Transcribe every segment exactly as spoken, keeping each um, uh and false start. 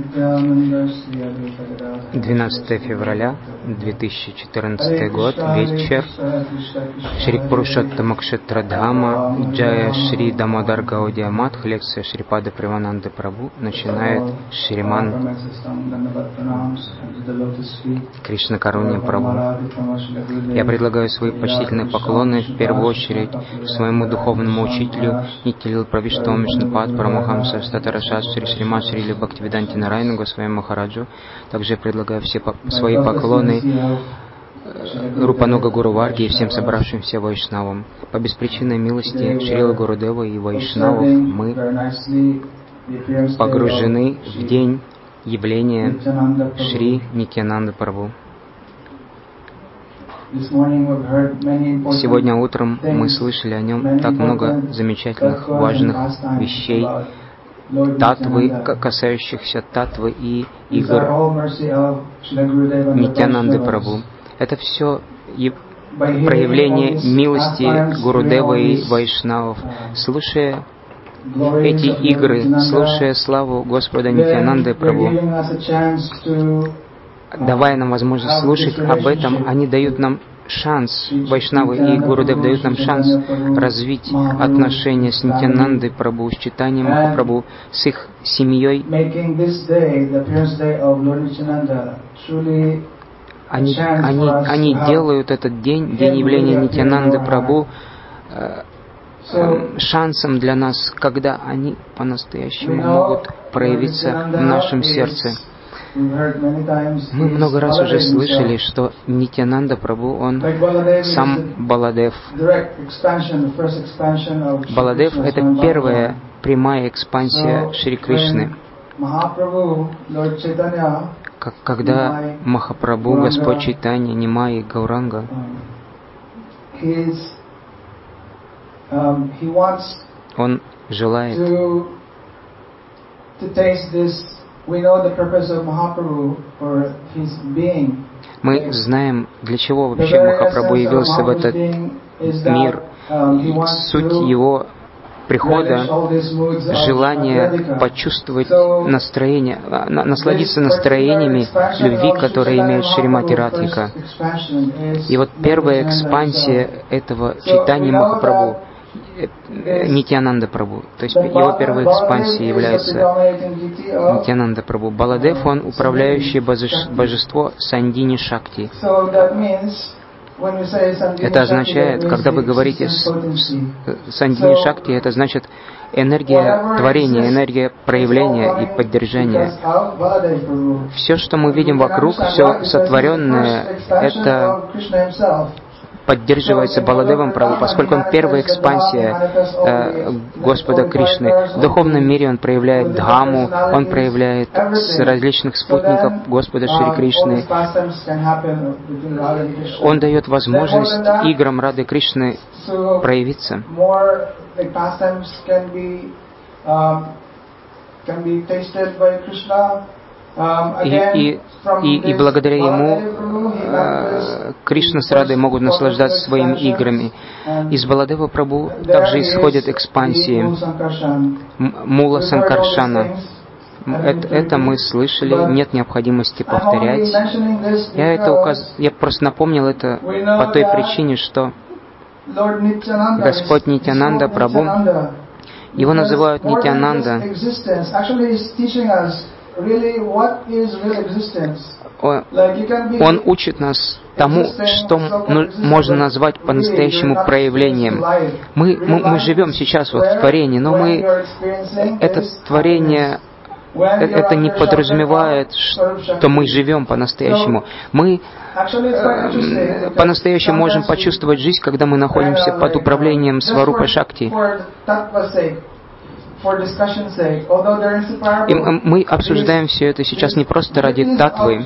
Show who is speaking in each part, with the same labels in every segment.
Speaker 1: двенадцатое февраля две тысячи четырнадцатый год, вечер. Шри Пурушоттама Кшетра Дхама, Джая Шри Дамодар Гаудия Матх, лекция Шрипада Привананды Прабху начинает Шриман Кришна Карунья Прабху. Я предлагаю свои почтительные поклоны в первую очередь своему духовному учителю Нитилил Правиштау Мишнапад Парамахамса Статарашат Шри Шримад Шрили Бхактивиданти Нарайна Госвами Махараджу. Также я предлагаю все по свои поклоны Рупануга Гуру Варги и всем собравшимся вайшнавам. По беспричинной милости Шрила Гурудева и вайшнавов мы погружены в день явления Шри Нитьянанды Прабху. Сегодня утром мы слышали о нем так много замечательных, важных вещей, татвы, касающихся татвы и игр Нитьянанды Прабху. Это все проявление милости Гурудева и вайшнавов. Слушая эти игры, слушая славу Господа Нитьянанды Прабху, давая нам возможность слушать об этом, они дают нам шанс, вайшнавы и Гурудев дают нам шанс развить отношения с Нитьянандой Прабху, с Чайтаньей Махапрабху, с их семьей. Они, они, они делают этот день, день явления Нитьянанды Прабху, э, э, шансом для нас, когда они по-настоящему могут проявиться в нашем сердце. Мы много раз уже слышали, что Нитьянанда Прабху, он сам Баладев. Баладев — это первая прямая экспансия Шри Кришны. Когда Махапрабху, Господь Чайтанья, Нимай и Гауранга, он желает мы знаем, для чего вообще Махапрабху явился в этот мир. Суть его прихода — желание почувствовать настроение, насладиться настроениями любви, которые имеет Шримати Радхика. И вот первая экспансия этого Чайтаньи Махапрабху, Нитьянанда Прабху, то есть его первой экспансией является Нитьянанда Прабху. Баладев, он управляющее божество Сандини Шакти. Это означает, когда вы говорите Сандини Шакти, это значит энергия творения, энергия проявления и поддержания. Все, что мы видим вокруг, все сотворенное, это поддерживается Баладевом Прабху, поскольку он первая экспансия э, Господа Кришны. В духовном мире он проявляет Дхаму, он проявляет с различных спутников Господа Шри Кришны. Он дает возможность играм Рады Кришны проявиться. И, и, и, и благодаря ему э, Кришна с Радой могут наслаждаться своими играми. Из Баладева Прабху также исходят экспансии Мула Санкаршана. Это, это мы слышали, нет необходимости повторять. Я, это указ... Я просто напомнил это по той причине, что Господь Нитьянанда Прабху, его называют Нитьянанда. Он учит нас тому, что можно назвать по-настоящему проявлением. Мы, мы, мы живем сейчас вот в творении, но мы это творение, это не подразумевает, что мы живем по-настоящему. Мы э, по-настоящему можем почувствовать жизнь, когда мы находимся под управлением Сварупа Шакти. И мы обсуждаем все это сейчас не просто ради татвы.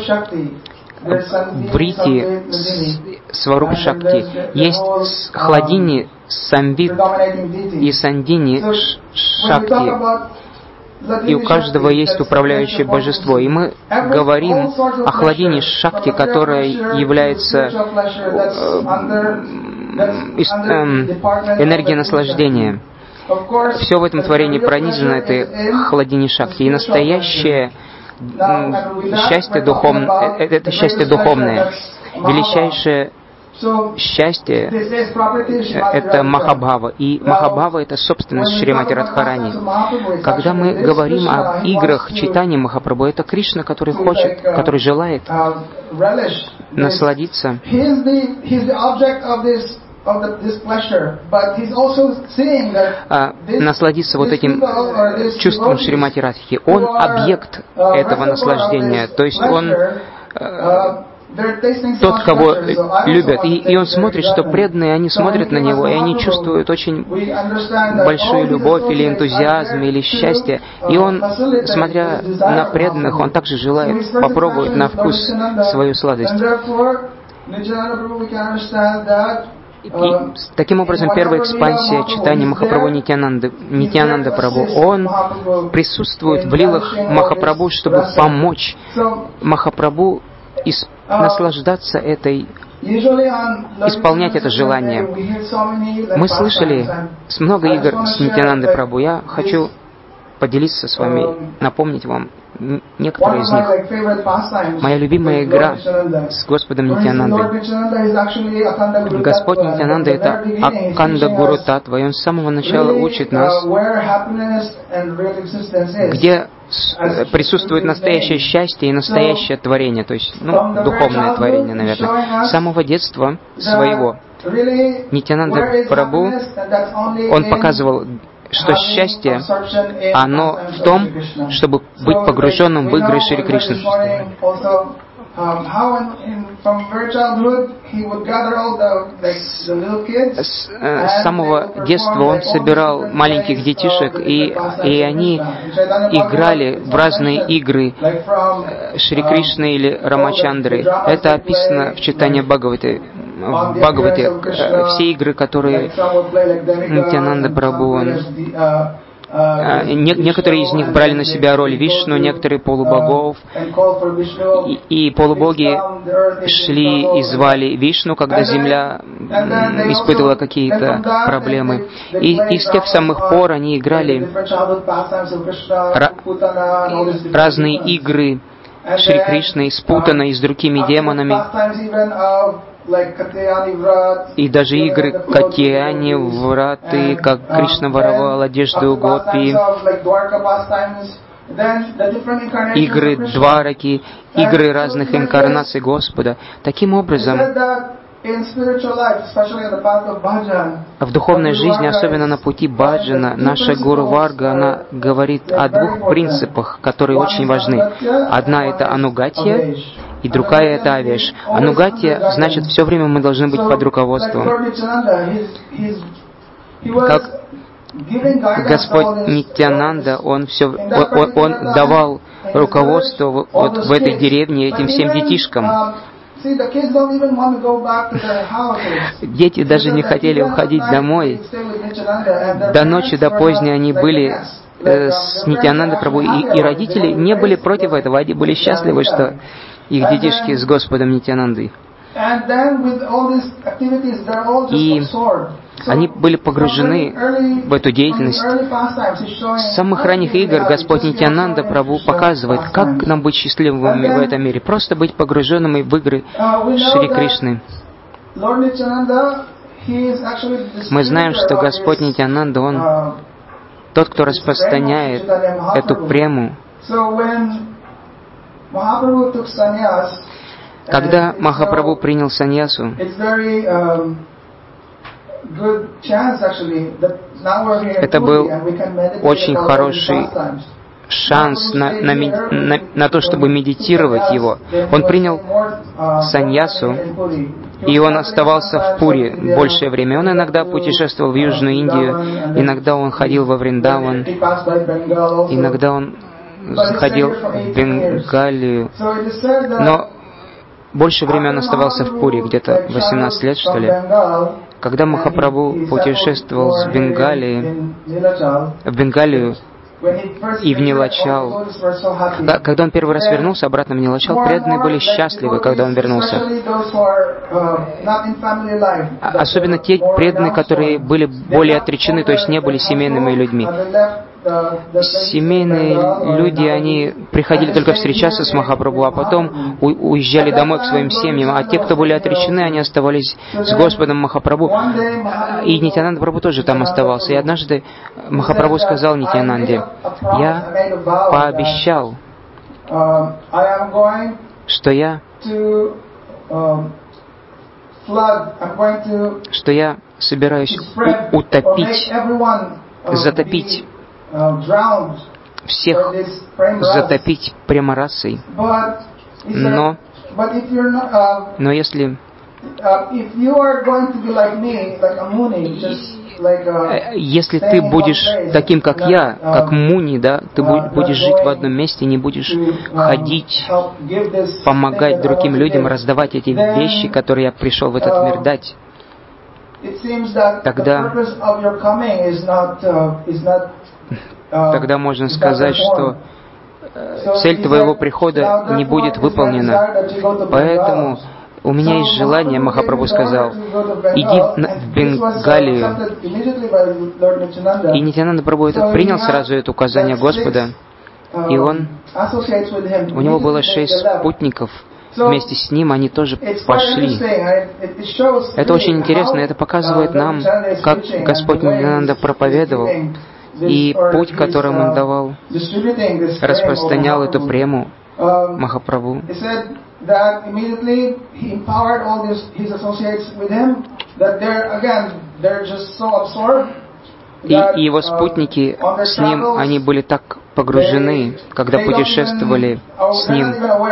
Speaker 1: В Рите Сваруп Шакти есть Хладини Самвид и Сандини Шакти. И у каждого есть управляющее божество. И мы говорим о Хладине Шакти, которая является э, э, энергией наслаждения. Все в этом творении пронизано этой хладини шакти. И настоящее счастье духовное, это счастье духовное. Величайшее счастье — это Махабхава. И Махабхава — это собственность Шримати Радхарани. Когда мы говорим об играх читания Махапрабху, это Кришна, который хочет, который желает насладиться а, насладиться вот этим чувством Шримати Радхи. Он объект этого наслаждения. То есть он тот, кого любят. И, и он смотрит, что преданные, они смотрят на него, и они чувствуют очень большую любовь, или энтузиазм, или счастье. И он, смотря на преданных, он также желает попробовать на вкус свою сладость. И таким образом, первая экспансия читания Махапрабху Нитьянанды, Нитьянанда Прабху, он присутствует в лилах Махапрабху, чтобы помочь Махапрабху исп... наслаждаться этой, исполнять это желание. Мы слышали много игр с Нитьянандой Прабху. Я хочу поделиться с вами, напомнить вам некоторые из них. Моя любимая игра с Господом Нитьянандой. Господь Нитьянанда — это Акханда Гуру Татва, и Он с самого начала учит нас, где присутствует настоящее счастье и настоящее творение, то есть, ну, духовное творение, наверное. С самого детства своего Нитьянанда Прабху, он показывал, что счастье, оно в том, чтобы быть погруженным в игры Шри Кришны. С, э, с самого детства он собирал маленьких детишек, и, и они играли в разные игры э, Шри Кришны или Рамачандры. Это описано в читании Бхагаваты. В Бхагавате э, все игры, которые Нитьянанда Прабху, он, Не, некоторые из них брали на себя роль Вишну, некоторые полубогов, и, и полубоги шли и звали Вишну, когда земля испытывала какие-то проблемы. И, и с тех самых пор они играли разные игры Шри Кришны, спутанные с другими демонами. И даже игры Катьяни, Враты, как Кришна воровал одежду Гопи, игры Двараки, игры разных инкарнаций Господа. Таким образом, в духовной жизни, особенно на пути баджана, наша Гуру Варга, она говорит о двух принципах, которые очень важны. Одна — это анугатья, и другая — это авеш. Анугатья значит, все время мы должны быть под руководством. Как Господь Нитьянанда, Он, все, он, он давал руководство вот в этой деревне этим всем детишкам. Дети даже не хотели уходить домой. До ночи, до поздней они были э, с Нитьянандой Прабху, и, и родители не были против этого, они были счастливы, что их детишки с Господом Нитьянандой. И они были погружены в эту деятельность. С самых ранних игр Господь Нитьянанда Прабху показывает, как нам быть счастливыми в этом мире. Просто быть погруженными в игры Шри Кришны. Мы знаем, что Господь Нитьянанда, Он тот, кто распространяет эту прему. Когда Махапрабху принял саньясу, это был очень хороший шанс на, на, на, на то, чтобы медитировать его. Он принял саньясу, и он оставался в Пури большее время. Он иногда путешествовал в Южную Индию, иногда он ходил во Вриндаван, иногда он заходил в Бенгалию, но больше времени он оставался в Пури, где-то восемнадцать лет, что ли. Когда Махапрабху путешествовал с Бенгалии, в Бенгалию, и в Нилачал. Когда он первый раз вернулся обратно в Нилачал, преданные были счастливы, когда он вернулся. Особенно те преданные, которые были более отречены, то есть не были семейными людьми. Семейные люди, они приходили только встречаться с Махапрабху, а потом уезжали домой к своим семьям. А те, кто были отречены, они оставались с Господом Махапрабху. И Нитьянанда Прабху тоже там оставался. И однажды Махапрабху сказал Нитьянанде: «Я пообещал, что я, что я собираюсь утопить, затопить всех, затопить премарасой. Но, но если, если ты будешь таким, как я, как Муни, да, ты будешь жить в одном месте, не будешь ходить, помогать другим людям, раздавать эти вещи, которые я пришел в этот мир дать, тогда, тогда можно сказать, что цель твоего прихода не будет выполнена. Поэтому у меня есть желание, Махапрабху сказал, иди в Бенгалию. И Нитьянанда Прабху это принял сразу это указание Господа, и он, у него было шесть спутников. Вместе с ним они тоже пошли. Это очень интересно, это показывает нам, как Господь Нитьянанда проповедовал, и путь, которым он давал, распространял эту прему Махапрабху. И, и его спутники с ним, они были так погружены, когда путешествовали с ним,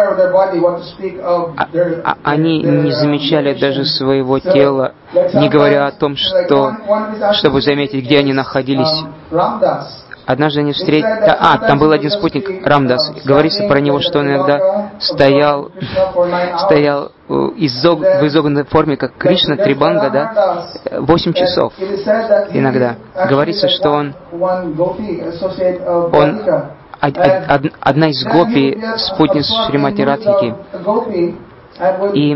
Speaker 1: а, а, они не замечали даже своего тела, не говоря о том, что, чтобы заметить, где они находились. Однажды они встретили... А, там был один спутник, Рамдас. Говорится про него, что он иногда стоял, стоял изог... в изогнутой форме, как Кришна, Трибанга, да, восемь часов иногда. Говорится, что он... он од... од... одна из гопи, спутниц Шримати Радхики. И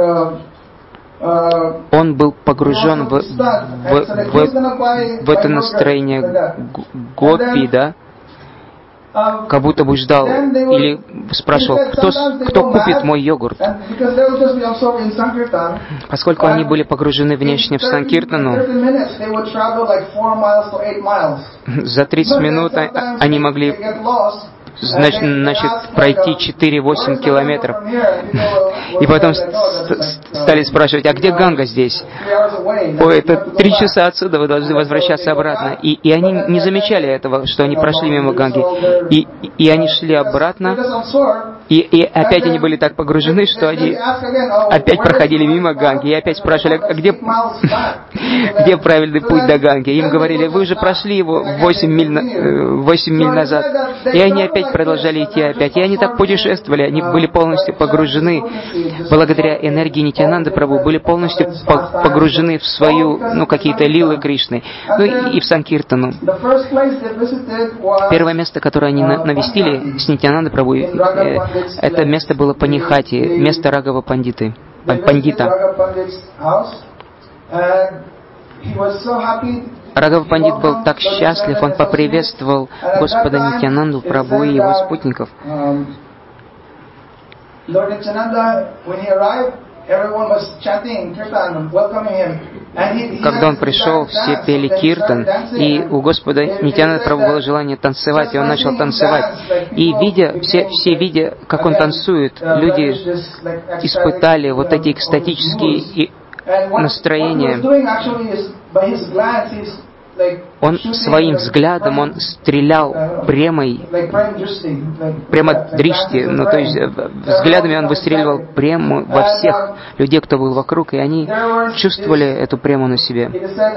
Speaker 1: он был погружен в, в, в, в это настроение гопи, да, как будто бы ждал или спрашивал, кто, кто купит мой йогурт. Поскольку они были погружены внешне в Санкиртану, за тридцать минут они могли Значит, значит, пройти четыре-восемь километров. И потом стали спрашивать, а где Ганга здесь? Ой, это три часа отсюда, вы должны возвращаться обратно. И, и они не замечали этого, что они прошли мимо Ганги. И, и они шли обратно, и, и опять они были так погружены, что они опять проходили мимо Ганги. И опять спрашивали, а где, где правильный путь до Ганги? Им говорили, вы уже прошли его восемь миль, восемь миль назад. И они опять продолжали идти опять. И они так путешествовали, они были полностью погружены, благодаря энергии Нитьянанды Прабху, были полностью погружены в свою, ну, какие-то лилы Кришны, ну, и, и в Санкиртану. Первое место, которое они навестили с Нитьянандой Прабху, это место было Панихати, место Рагава Пандиты, Пандита. Рагава Пандит был так счастлив, он поприветствовал Господа Нитьянанду Прабху и его спутников. Когда он пришел, все пели киртан, и у Господа Нитьянанды Прабху было желание танцевать, и он начал танцевать. И видя, все, все видя, как он танцует, люди испытали вот эти экстатические настроения. Он своим взглядом, он стрелял премой, прямо дришти, ну то есть взглядами он выстреливал прему во всех людей, кто был вокруг, и они чувствовали эту прему на себе.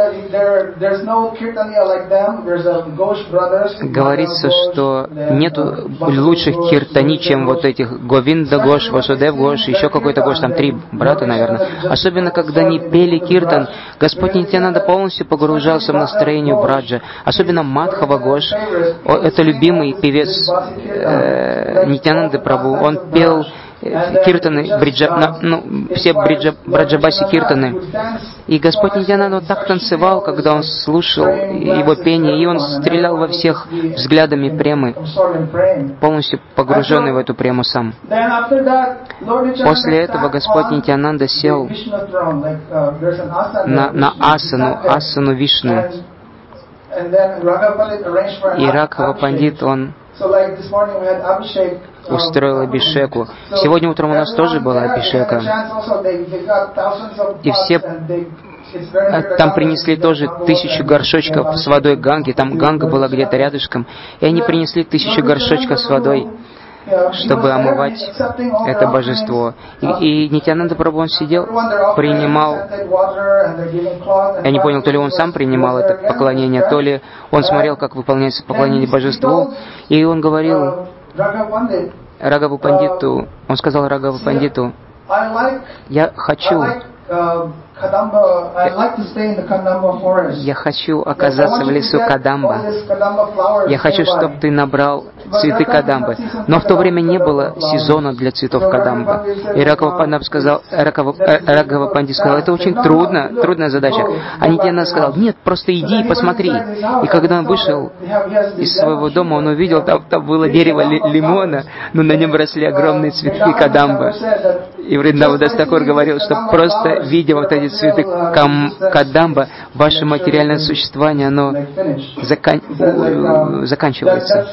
Speaker 1: Говорится, что нету лучших киртани, чем вот этих Говинда Гош, Васудев Гош, еще какой-то Гош, там три брата, наверное. Особенно, когда они пели киртан, Господь Нитьянанда полностью погружался в настроение брата. Махараджа. Особенно Мадхава Гош, это любимый певец э, Нитьянанды Прабху. Он пел киртаны, бриджа, ну, все бриджа, браджабаси киртаны. И Господь Нитьянанда так танцевал, когда он слушал его пение, и он стрелял во всех взглядами премы, полностью погруженный в эту прему сам. После этого Господь Нитьянанда сел на, на асану, асану Вишну. И Рагхава Пандит, он устроил абишеку. Сегодня утром у нас тоже была абишека. И все там принесли тоже тысячу горшочков с водой Ганги. Там Ганга была где-то рядышком. И они принесли тысячу горшочков с водой, чтобы омывать это божество. И, и Нитьянанда Прабху, он сидел, принимал. Я не понял, то ли он сам принимал это поклонение, то ли он смотрел, как выполняется поклонение божеству. И он говорил Рагаву Пандиту, он сказал Рагаву Пандиту: «Я хочу, я хочу оказаться в лесу Кадамба. Я хочу, чтобы ты набрал цветы Кадамбы». Но в то время не было сезона для цветов Кадамба. И Рагава Пандит сказал, Рагава, Рагава Пандит сказал: «Это очень трудно, трудная задача». А Нитьянанда сказал: «Нет, просто иди и посмотри». И когда он вышел из своего дома, он увидел, там, там было дерево ли, лимона, но на нем росли огромные цветки Кадамбы. И Вриндавадас Такур говорил, что просто видя вот эти цветы Кадамба, ваше материальное существование, оно закан... заканчивается.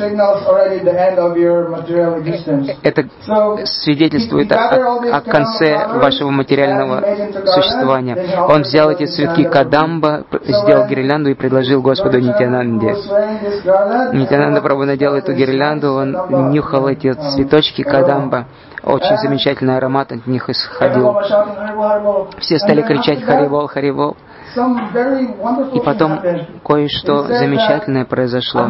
Speaker 1: Это свидетельствует о, о конце вашего материального существования. Он взял эти цветки Кадамба, сделал гирлянду и предложил Господу Нитьянанде. Нитьянанда Прабху надел эту гирлянду, он нюхал эти цветочки Кадамба. Очень замечательный аромат от них исходил. Все стали кричать «Харибол, Харибол». И потом кое-что замечательное произошло.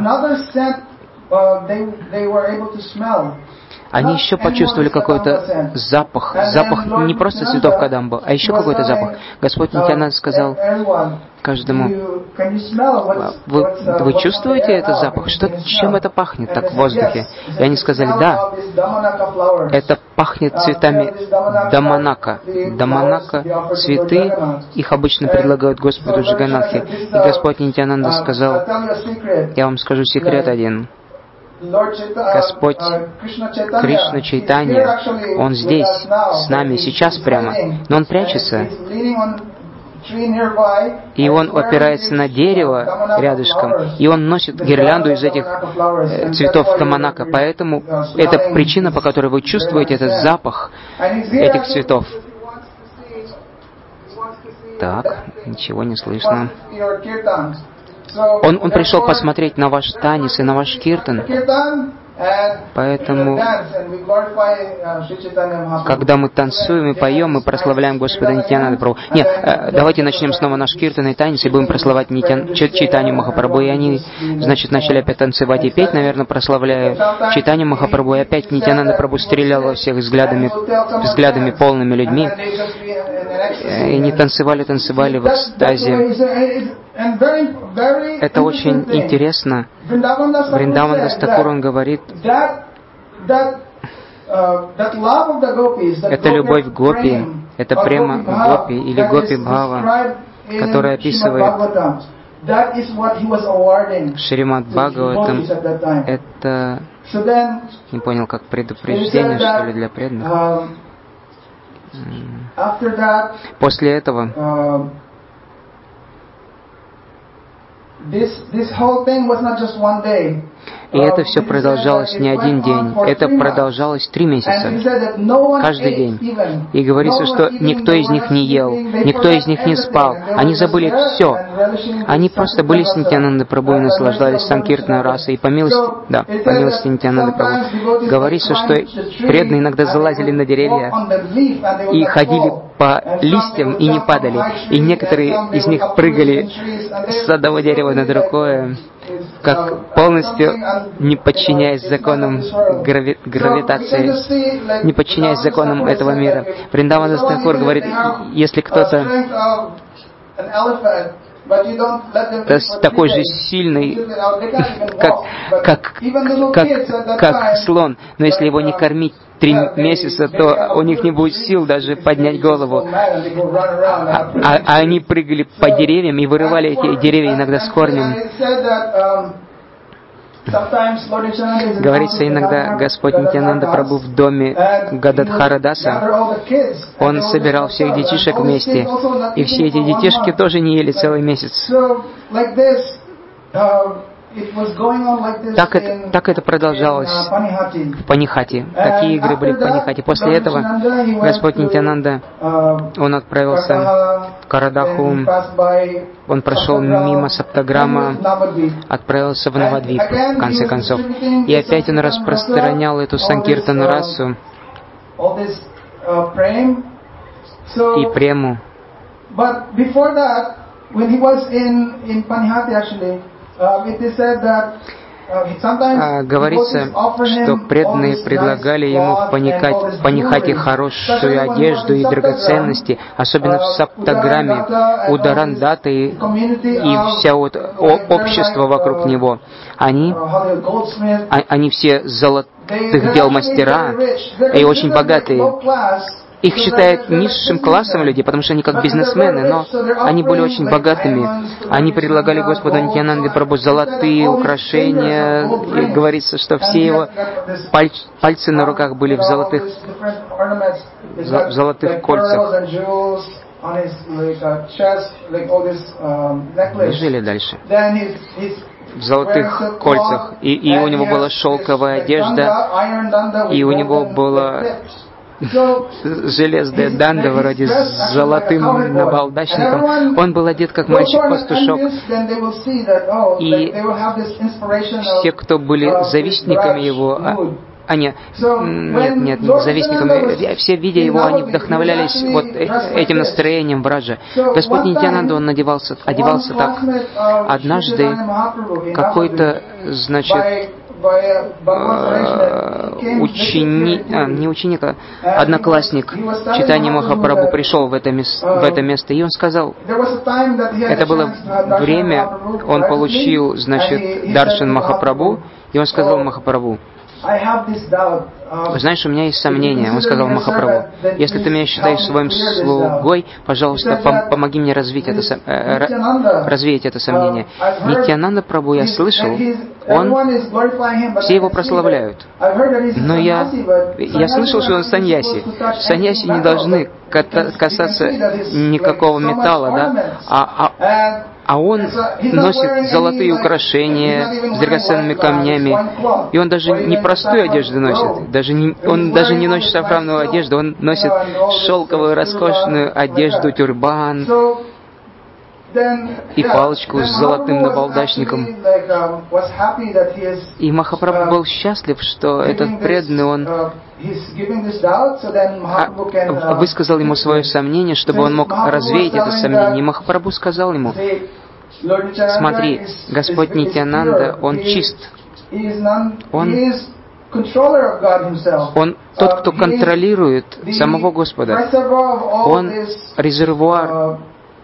Speaker 1: Они еще почувствовали какой-то запах. Запах не просто цветов Кадамба, а еще какой-то запах. Господь Нитьянанда сказал каждому: вы, вы чувствуете этот запах? Что, чем это пахнет так в воздухе? И они сказали: да, это пахнет цветами Даманака. Даманака — цветы, их обычно предлагают Господу Джаганнатхе. И Господь Нитьянанда сказал: я вам скажу секрет один. Господь Кришна Чайтанья, Он здесь, с нами, сейчас прямо, но Он прячется. И Он опирается на дерево рядышком, и Он носит гирлянду из этих э, цветов Даманака. Поэтому это причина, по которой вы чувствуете этот запах этих цветов. Так, ничего не слышно. Он, он пришел посмотреть на ваш танец и на ваш киртан. Поэтому, когда мы танцуем и поем, мы прославляем Господа Нитьянанду Прабху. Нет, давайте начнем снова наш киртан и танец, и будем прославлять Нитьян... Чайтанью Махапрабху. И они, значит, начали опять танцевать и петь, наверное, прославляя Чайтанью Махапрабху. И опять Нитьянанда Прабху стрелял во всех взглядами, взглядами полными людьми. И они танцевали, танцевали в экстазе. Это очень интересно. Вриндавандас Такур, он говорит, это любовь гопи, это према гопи или гопи бхава, которая описывает Шримад Бхагаватам. Это, не понял, как предупреждение, что ли, для преданных. После этого и это все продолжалось не один день, это продолжалось три месяца, каждый день. И говорится, что никто из них не ел, никто из них не спал, они забыли все. Они просто были с Нитьянандой Прабху и наслаждались санкиртной расой. И по милости, да, по милости Нитьянанды Прабху. Говорится, что преданные иногда залазили на деревья и ходили по листьям и не падали. И некоторые из них прыгали с одного дерева на другое, как полностью не подчиняясь законам грави... гравитации, не подчиняясь законам этого мира. Вриндавандас Такур говорит, если кто-то такой же сильный, как, как, как, как слон. Но если его не кормить три месяца, то у них не будет сил даже поднять голову. А, а, а они прыгали по деревьям и вырывали эти деревья иногда с корнем. Говорится, иногда Господь Нитьянанда Прабху в доме Гададхара Даса, он собирал всех детишек вместе, и все эти детишки тоже не ели целый месяц. Так это, так это продолжалось в Панихати. Такие игры были в Панихати. После этого Господь Нитьянанда, он отправился в Карадаху, он прошел мимо Саптаграма, отправился в Навадвип, в конце концов. И опять он распространял эту санкиртану расу и прему. А, говорится, что преданные предлагали ему в Паникати, Панихати хорошую одежду и драгоценности, особенно в Саптаграме, у Дарандаты и вся вот общество вокруг него. Они, они все золотых дел мастера и очень богатые. Их считают низшим классом людей, потому что они как бизнесмены, но они были очень богатыми. Они предлагали Господу Нитьянанде Прабху золотые украшения, и говорится, что все его паль- пальцы на руках были в золотых, в золотых кольцах. Жили дальше. В золотых кольцах. И, и у него была шелковая одежда, и у него была железная данда вроде с золотым набалдашником. Он был одет как мальчик-пастушок. И все, кто были завистниками его, а не, нет, нет, не завистниками, все, видя его, они вдохновлялись вот этим настроением Браджа. Господь Нитьянанда, он одевался, одевался так. Однажды какой-то, значит, ученик, а, не ученик, а одноклассник Чайтанья Махапрабху пришел в это, в это место, и он сказал, это было время, он получил, значит, Даршан Махапрабху, и он сказал Махапрабху, знаешь, у меня есть сомнения, он сказал Махапрабху, если ты меня считаешь своим слугой, пожалуйста, пом- помоги мне развить это, э, развеять это сомнение. Нитьянанда Прабху, я слышал, он, все его прославляют, но я, я слышал, что он саньяси. Саньяси не должны касаться никакого металла, да, а, а А он носит золотые украшения с драгоценными камнями. И он даже не простую одежду носит. Даже не, он даже не носит шафрановую одежду. Он носит шелковую, роскошную одежду, тюрбан и палочку с золотым набалдашником. И Махапрабху был счастлив, что этот преданный, он высказал ему свое сомнение, чтобы он мог развеять это сомнение. И Махапрабху сказал ему, смотри, Господь Нитьянанда, он чист. Он, он тот, кто контролирует самого Господа. Он резервуар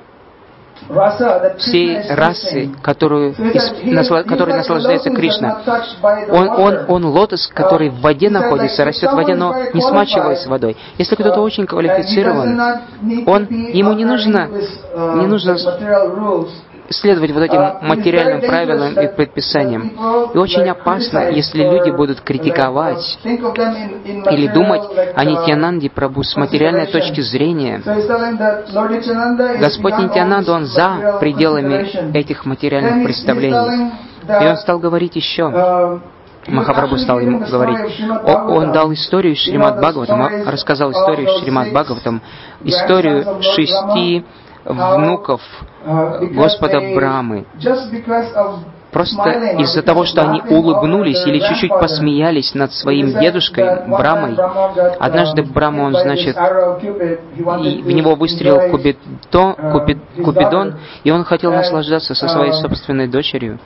Speaker 1: всей расы, которую, которой наслаждается Кришна. Он, он, он лотос, который в воде находится, растет в воде, но не смачивается водой. Если кто-то очень квалифицирован, он, ему не нужно, не нужно следовать вот этим материальным правилам и предписаниям. И очень опасно, если люди будут критиковать или думать о Нитьянанде Прабху с материальной точки зрения. Господь Нитьянанда, он за пределами этих материальных представлений. И он стал говорить еще. Махапрабху стал ему говорить. Он дал историю из Шримад Бхагаватам, рассказал историю из Шримад Бхагаватам, историю шести внуков Господа Брамы. Просто из-за того, что они улыбнулись или чуть-чуть посмеялись над своим дедушкой Брамой, однажды Брама, он, значит, и в него выстрелил Купидон, Купид, Купидон, и он хотел наслаждаться со своей собственной дочерью.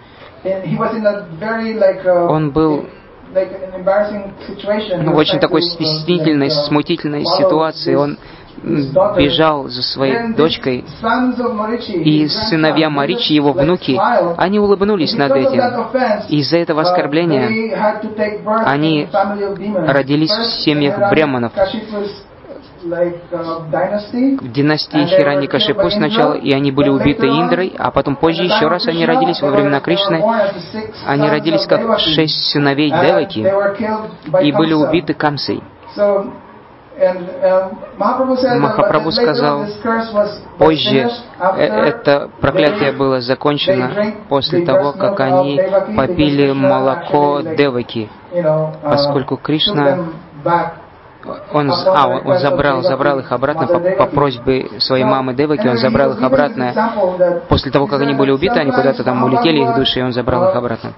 Speaker 1: Он был ну, в очень такой стеснительной, смутительной ситуации. Он бежал за своей дочкой, и сыновья Маричи, его внуки, они улыбнулись над этим. Из-за этого оскорбления они родились в семьях бреманов, в династии Хираньякашипу сначала, и они были убиты Индрой, а потом позже еще раз они родились во времена Кришны. Они родились как шесть сыновей Деваки и были убиты Камсой. Махапрабху сказал, позже это проклятие было закончено после того, как они попили молоко Деваки, поскольку Кришна Он, а, он, он забрал, забрал их обратно по, по просьбе своей мамы Деваки, он забрал их обратно. После того, как они были убиты, они куда-то там улетели, их души, и он забрал их обратно.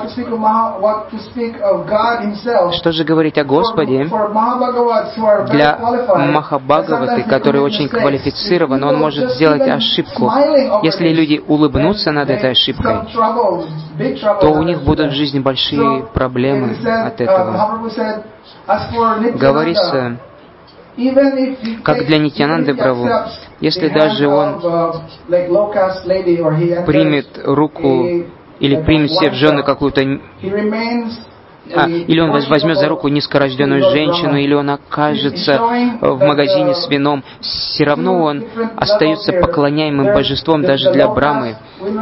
Speaker 1: Что же говорить о Господе? Для Махабхагаваты, который очень квалифицирован, он может сделать ошибку. Если люди улыбнутся над этой ошибкой, то у них будут в жизни большие проблемы от этого. Говорится, как для Нитьянанды Прабху, если даже он примет руку или примет себе в жены какую-то, а, или он возьмет за руку низкорожденную женщину, или он окажется в магазине с вином, все равно он остается поклоняемым божеством даже для Брамы.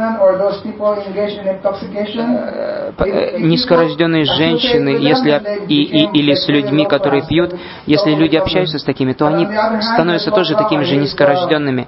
Speaker 1: Низкорожденные женщины, если, и, и, или с людьми, которые пьют, если люди общаются с такими, то они становятся тоже такими же низкорожденными.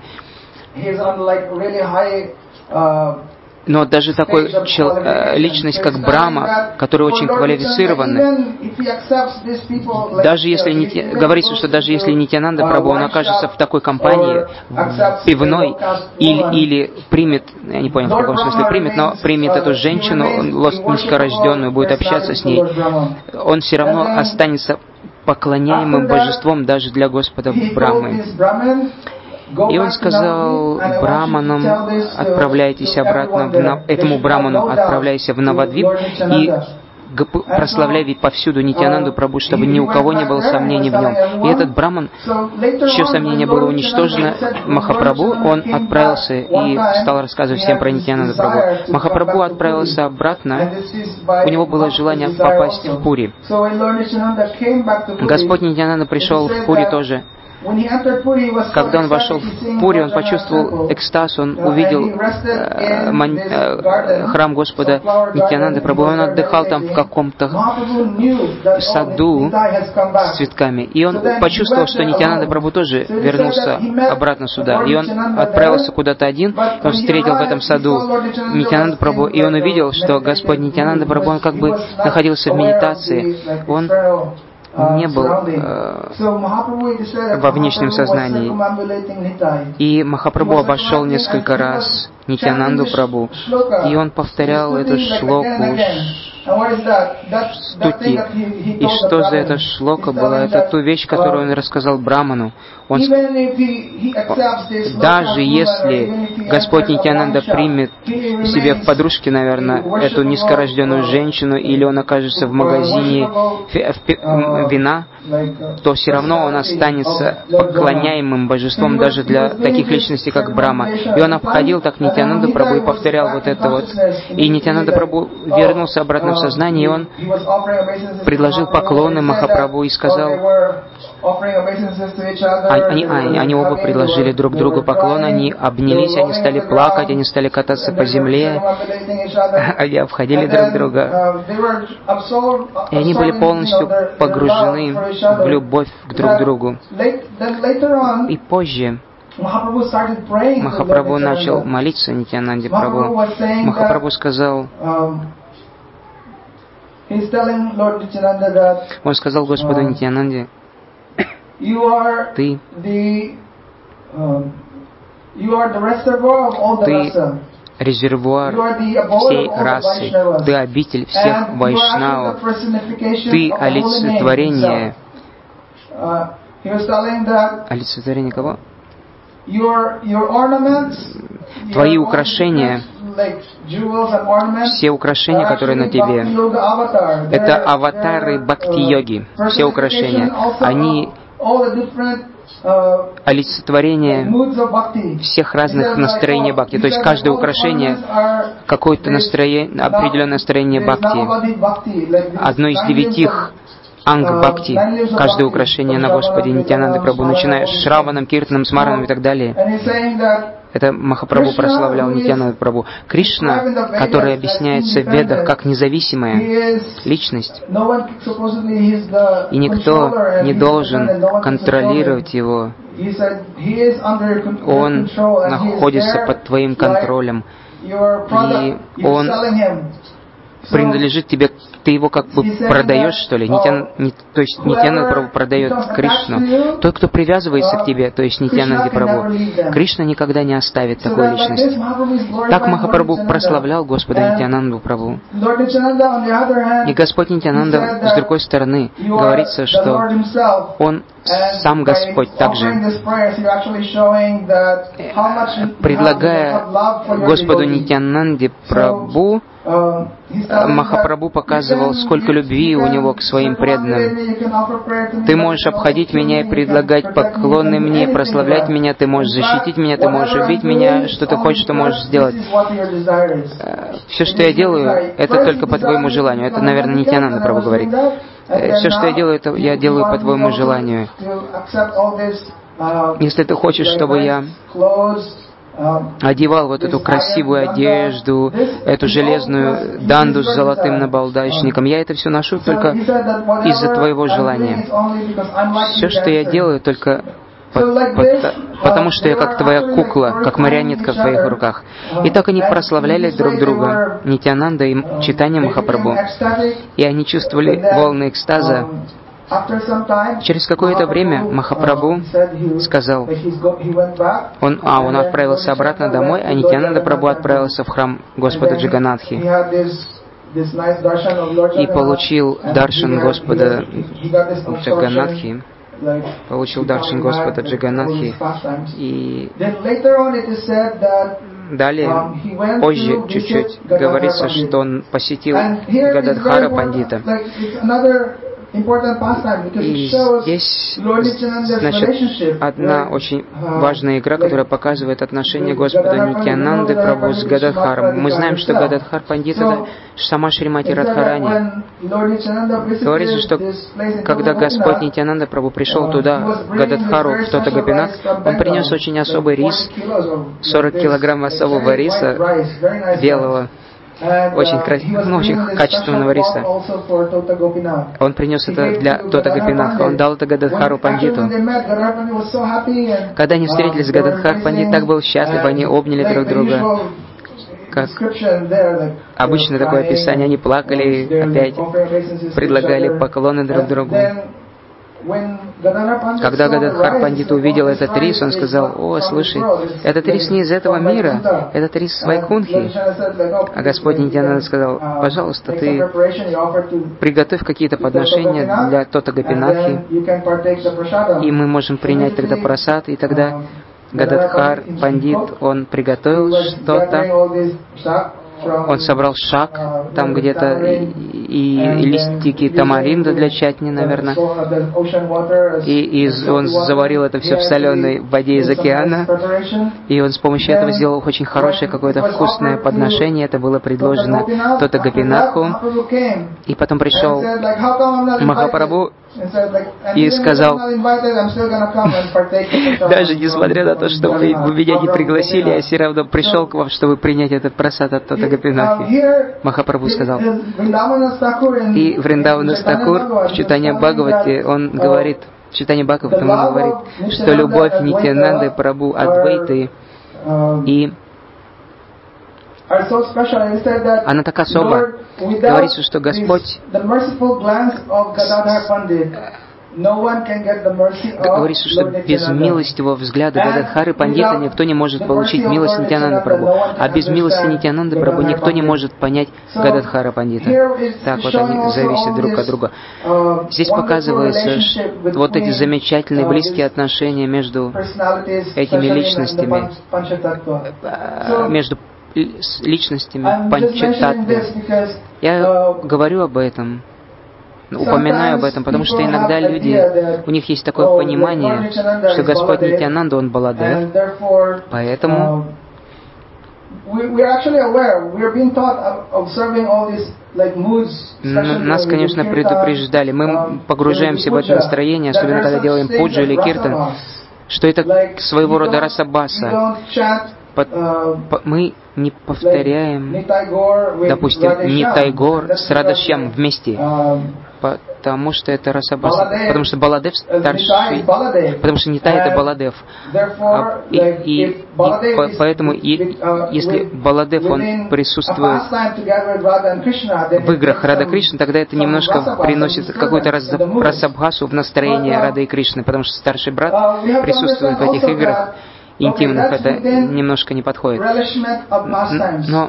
Speaker 1: Но даже такой чел, э, личность, как Брама, который очень квалифицированный, даже если не, говорится, что даже если Нитьянанда Прабху, он окажется в такой компании, в пивной, или, или примет, я не понял, в каком смысле примет, но примет эту женщину, низкорожденную, будет общаться с ней, он все равно останется поклоняемым божеством даже для Господа Брамы. И он сказал браманам, отправляйтесь обратно, в Нав... этому браману отправляйся в Навадвип и прославляй повсюду Нитьянанду Прабху, чтобы ни у кого не было сомнений в нем. И этот браман, чье сомнение было уничтожено, Махапрабху, он отправился и стал рассказывать всем про Нитьянанду Прабху. Махапрабху отправился обратно, у него было желание попасть в Пури. Господь Нитьянанда пришел в Пури тоже. Когда он вошел в Пури, он почувствовал экстаз, он увидел э, ман, э, храм Господа Нитьянанды Прабху, он отдыхал там в каком-то саду с цветками, и он почувствовал, что Нитьянанда Прабху тоже вернулся обратно сюда, и он отправился куда-то один, он встретил в этом саду Нитьянанду Прабху, и он увидел, что Господь Нитьянанда Прабху, он как бы находился в медитации, он не был э, во внешнем сознании. И Махапрабху обошел несколько раз Нитьянанду Прабху, и он повторял эту шлоку стути. И что за эта шлока была? Это ту вещь, которую он рассказал Браману. Он, даже если Господь Нитьянанда примет себе в подружке, наверное, эту низкорожденную женщину, или он окажется в магазине вина, то все равно он останется поклоняемым божеством даже для таких личностей, как Брама. И он обходил так Нитьянанду Прабху и повторял вот это вот. И Нитьянанда Прабху вернулся обратно в сознание, и он предложил поклоны Махапрабху и сказал, они, они, они оба предложили друг другу поклон, они обнялись, они стали плакать, они стали кататься по земле, они обходили друг друга. И они были полностью погружены в любовь к друг другу. И позже Махапрабху начал молиться Нитьянанде Прабху. Махапрабху сказал, он сказал Господу Нитьянанде, ты, ты резервуар всей расы, ты обитель всех вайшнавов, ты олицетворение. Олицетворение кого? Твои украшения, все украшения, которые на тебе, это аватары бхакти-йоги, все украшения, они олицетворение всех разных настроений бхакти. То есть каждое украшение — какое-то настроение, определенное настроение бхакти. Одно из девяти анг бхакти, каждое украшение на Господе Нитьянанды Прабху, начиная с Шраваном, Киртаном, Смараном и так далее. Это Махапрабху прославлял Нитьянанду Прабху. Кришна, который объясняется в Ведах как независимая личность, и никто не должен контролировать его. Он находится под твоим контролем, и он принадлежит тебе. Ты его как бы продаешь, что ли? Нитьян, не, то есть Нитьянанда Прабху продает Кришну. Тот, кто привязывается к тебе, то есть Нитьянанде Прабху, Кришна никогда не оставит такой личности. Так Махапрабху прославлял Господа Нитьянанду Прабху. И Господь Нитьянанда, с другой стороны, говорится, что Он сам Господь также, предлагая Господу Нитьянанде Прабху, Махапрабху показывал, сколько любви у него к своим преданным. Ты можешь обходить меня и предлагать поклоны мне, прославлять меня, ты можешь защитить меня, ты можешь убить меня, что ты хочешь, что можешь сделать. Все, что я делаю, это только по твоему желанию. Это, наверное, Нитьянанда Прабху говорит. Все, что я делаю, это я делаю по твоему желанию. Если ты хочешь, чтобы я одевал вот эту красивую одежду, эту железную данду с золотым набалдашником, я это все ношу только из-за твоего желания. Все, что я делаю, только по, по, потому что я как твоя кукла, как марионетка в твоих руках. И так они прославляли друг друга, Нитьянанда и Чайтанья Махапрабху. И они чувствовали волны экстаза. Через какое-то время Махапрабху сказал, он, а, он отправился обратно домой, а Нитьянанда Прабху отправился в храм Господа Джаганнатхи и получил даршан Господа Джаганнатхи, получил даршан Господа Джаганнатхи, и далее, позже чуть-чуть, говорится, что он посетил Гададхара Пандита. И здесь, значит, одна очень важная игра, которая показывает отношение Господа Нитьянанды Прабху с Гададхаром. Мы знаем, что Гададхар Пандит — это сама Шримати Радхарани. Говорится, что когда Господь Нитьянанда Прабху пришел туда, в Гададхару, в Тота Гопинат, он принес очень особый рис, сорок килограмм особого риса, белого, очень красивого, ну, очень качественного риса. Он принес это для Тота Гопинатха, он дал это Гададхару Пандиту. Когда они встретились с Гададхар Пандит, так был счастлив, они обняли друг друга. Как обычно такое описание, они плакали, опять предлагали поклоны друг другу. Когда Гададхар Пандит увидел этот рис, он сказал: «О, слушай, этот рис не из этого мира, этот рис с Вайкунхи». А Господь Нитьянанда сказал: «Пожалуйста, ты приготовь какие-то подношения для Тота Гопинатхи, и мы можем принять тогда прасад». И тогда Гададхар Пандит, он приготовил что-то. Он собрал шак, там где-то, и, и листики тамаринда для чатни, наверное. И, и он заварил это все в соленой воде из океана. И он с помощью этого сделал очень хорошее, какое-то вкусное подношение. Это было предложено Тота Гопинатху. И потом пришел Махапрабху и сказал: «Даже несмотря на то, что вы, вы меня не пригласили, я все равно пришел к вам, чтобы принять этот прасад от Тота Гопинатхи». Махапрабху сказал. И Вриндавана Такур в Чайтанья Бхагавате, он говорит, в Чайтанья Бхагавате он говорит, что любовь Нитьянанды Прабху Адвайты, и она так особа. Говорится, что Господь говорится, что без милостивого взгляда Гададхары Пандита никто не может получить милость Нитьянанды Прабху, а без милости Нитьянанды Прабху никто не может понять Гададхара Пандита. Так вот они зависят друг от друга. Здесь показывается вот эти замечательные близкие отношения между этими личностями, между личностями Панчататтвы. Я говорю об этом, упоминаю об этом, потому что иногда люди, у них есть такое понимание, что Господь Нитьянанда, Он Баладев, поэтому нас, конечно, предупреждали. Мы погружаемся в это настроение, особенно когда делаем пуджу или киртан, что это своего рода расабаса. Мы не повторяем, допустим, Нитай-Гор с Радашьям вместе, потому что это расабаса, потому что Баладев старший, потому что Нитай это Баладев. И, и, и по, поэтому, и, если Баладев, он присутствует в играх Рада Кришны, тогда это немножко приносит какую-то расабхасу в настроение Рады и Кришны, потому что старший брат присутствует в этих играх интимных, это немножко не подходит. Но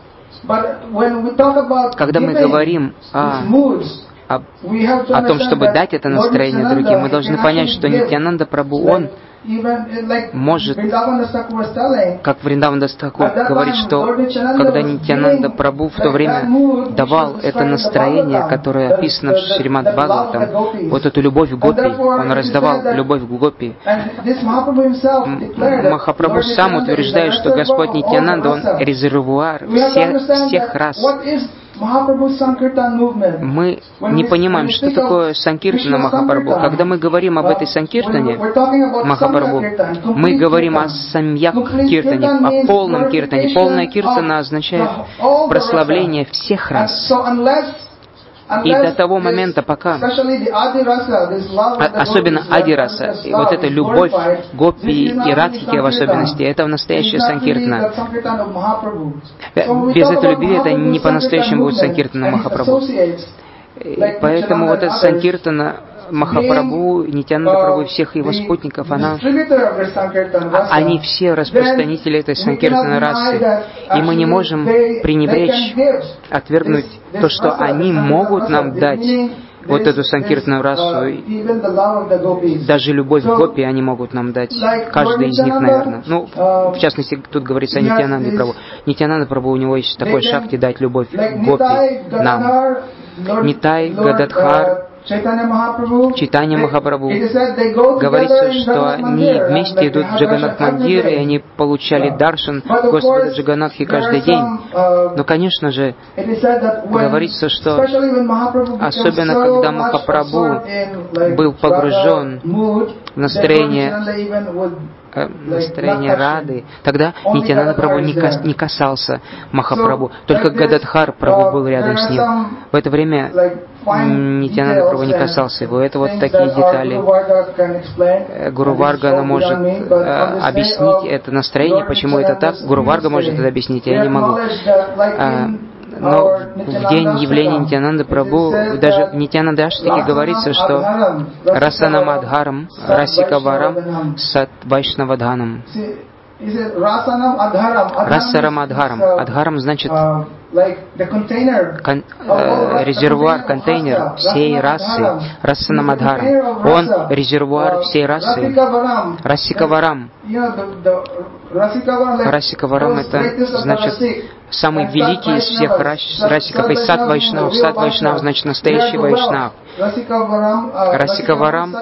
Speaker 1: когда мы говорим о, о, о том, чтобы дать это настроение другим, мы должны понять, что Нитьянанда Прабху, он может, как Вриндавандас Такур говорит, что когда Нитьянанда Прабху в то время давал это настроение, которое описано в Шримад Бхагаватам, вот эту любовь к гопи, он раздавал любовь к гопи. Махапрабху сам утверждает, что Господь Нитьянанда, он резервуар всех, всех рас. Мы не понимаем, что такое Санкиртана Махапрабху. Когда мы говорим об этой Санкиртане Махапрабху, мы говорим о самьяк киртане, о полном киртане. Полная киртана означает прославление всех рас. И до того момента, пока, особенно Ади-раса, и вот эта любовь Гопи и Радхики в особенности, это в настоящая Санкиртана. Без этой любви это не по-настоящему будет Санкиртана Махапрабху. И поэтому вот эта Санкиртана Махапрабху, Нитьянанда Прабху и всех его спутников, она, они все распространители этой Санкиртана расы. И мы не можем пренебречь, отвергнуть то, что они могут нам дать вот эту Санкиртану расу. Даже любовь к гопи они могут нам дать. Каждый из них, наверное. Ну, в частности, тут говорится о Нитьянанде Прабху. Нитьянанда Прабху, у него есть такой шакти дать любовь к гопи нам. Нитай, Гададхар, Чайтанья Махапрабху. Говорится, что они вместе идут в Джаганнат-мандир, и они получали даршан Господа Джаганнатхи каждый день. Но, конечно же, говорится, что особенно когда Махапрабху был погружен в настроение настроение Рады, тогда Нитьянанда Прабху не, кас, не касался Махапрабху, только Гададхар Прабху был рядом с ним. В это время Нитьянанда Прабху не касался его. Это вот такие детали. Гуру Варга, она может э, объяснить это настроение, почему это так. Гуру Варга может это объяснить, я не могу. А, но в день явления Нитьянанды Прабху, даже в Нитьянанда Аштаке говорится, что Расанамадхарам, Расикаварам, Сат Вайшнавадханам. Расарам Адхарам. Адхарам значит кон, э, резервуар, контейнер всей расы. Расанам Адхарам. Он резервуар всей расы. Расикаварам. Расикаварам это значит самый великий из всех расиков. И Сат Вайшнав. Сат Вайшнав значит настоящий Вайшнав. Расикаварам.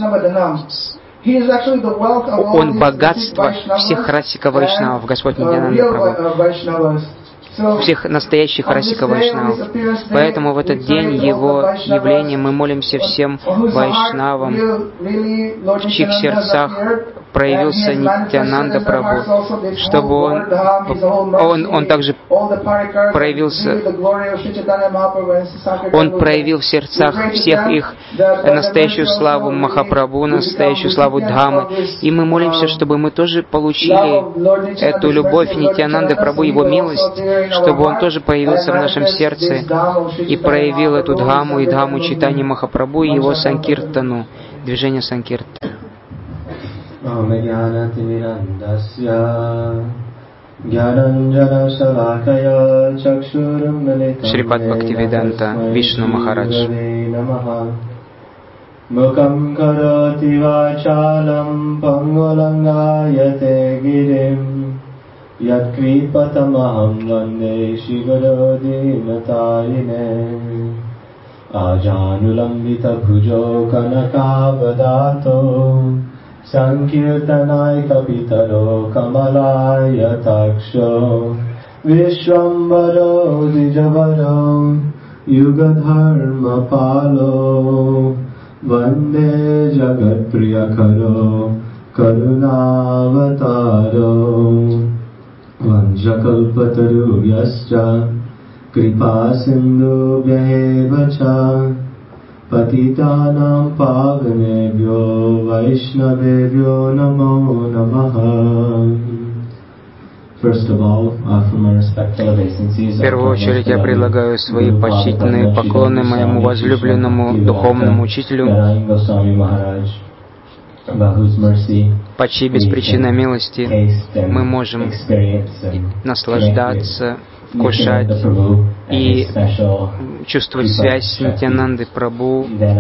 Speaker 1: Он богатство всех Расика Вайшнавов, Господь Нитьянанда Прабху. Всех настоящих Расика Вайшнавов. Поэтому в этот день его явления мы молимся всем Вайшнавам, в чьих сердцах проявился Нитьянанда Прабху, чтобы он, он, он также проявился, он проявил в сердцах всех их настоящую славу Махапрабху, настоящую славу Дхамы. И мы молимся, чтобы мы тоже получили эту любовь Нитьянанды Прабху, его милость, чтобы он тоже появился в нашем сердце и проявил эту Дхаму и Дхаму Чайтаньи Махапрабху и его Санкиртану, движение Санкиртана. Шрипад Бхактивиданта Вишну Махарадж.
Speaker 2: Mukam karoti vachalam pangolangayate girim yat kripatamaham vande shivarodinatayine Ajanulambita bhujo kanakavadato Sankirtanai kapitaro kamalaya taksho Vishwambaro dijavaro yugadharma palo Vande jagat priyakaro karunavataro Vanjakalpataru yascha kripa sindhu bhyevacha Patitanam pavanebhyo vaishnavebhyo namo namaha. First of all, from our respectful obeisances,
Speaker 1: в первую очередь я предлагаю свои почтительные поклоны моему возлюбленному духовному учителю, по чьей беспричинной милости мы можем наслаждаться, вкушать и чувствовать связь с Нитьянандой Прабху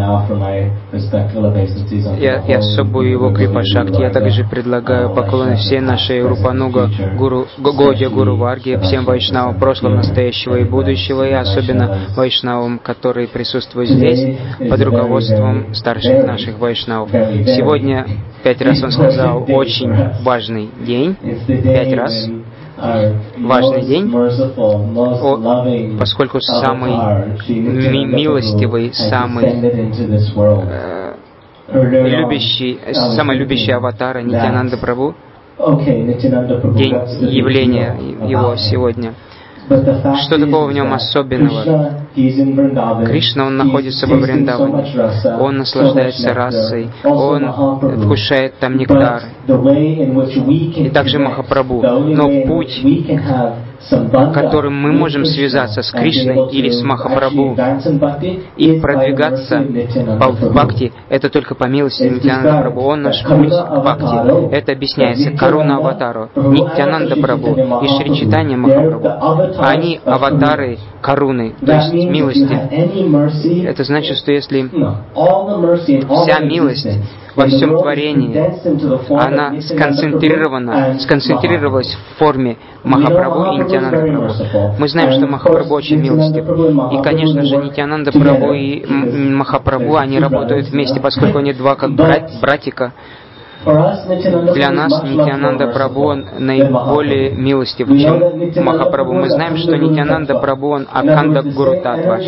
Speaker 1: и, и особую его крипа-шакти. Я также предлагаю поклоны всей нашей Рупануга, Гуру, Гогоде, Гуру Варге, всем вайшнавам прошлого, настоящего и будущего, и особенно вайшнавам, которые присутствуют здесь под руководством старших наших вайшнавов. Сегодня, пять раз он сказал, очень важный день, пять раз. Важный день, о, поскольку самый ми милостивый, самый э, любящий, самый любящий аватар Нитьянанда Прабху, день явления его сегодня. Что такого в нем особенного? Кришна, он находится во Вриндаване, он наслаждается расой, он вкушает там нектар, и также Махапрабху. Но путь, которым мы можем связаться с Кришной или с Махапрабху и продвигаться в бхакти, это только по милости Нитьянанда Прабху. Он наш путь к бхакти. Это объясняется Каруна Аватару, Нитьянанда Прабху и Шри Чайтанья Махапрабху. Они аватары Каруны, то есть милости. Это значит, что если вся милость во всем творении, она сконцентрирована, сконцентрировалась в форме Махапрабху и Нитьянанда Прабху. Мы знаем, что Махапрабху очень милостив. И, конечно же, Нитьянанда Прабху и Махапрабху, они работают вместе, поскольку они два как брат, братика. Для нас Нитьянанда Прабху наиболее милостив, чем Махапрабху. Мы знаем, что Нитьянанда Прабху, он Акханда Гуру Татва.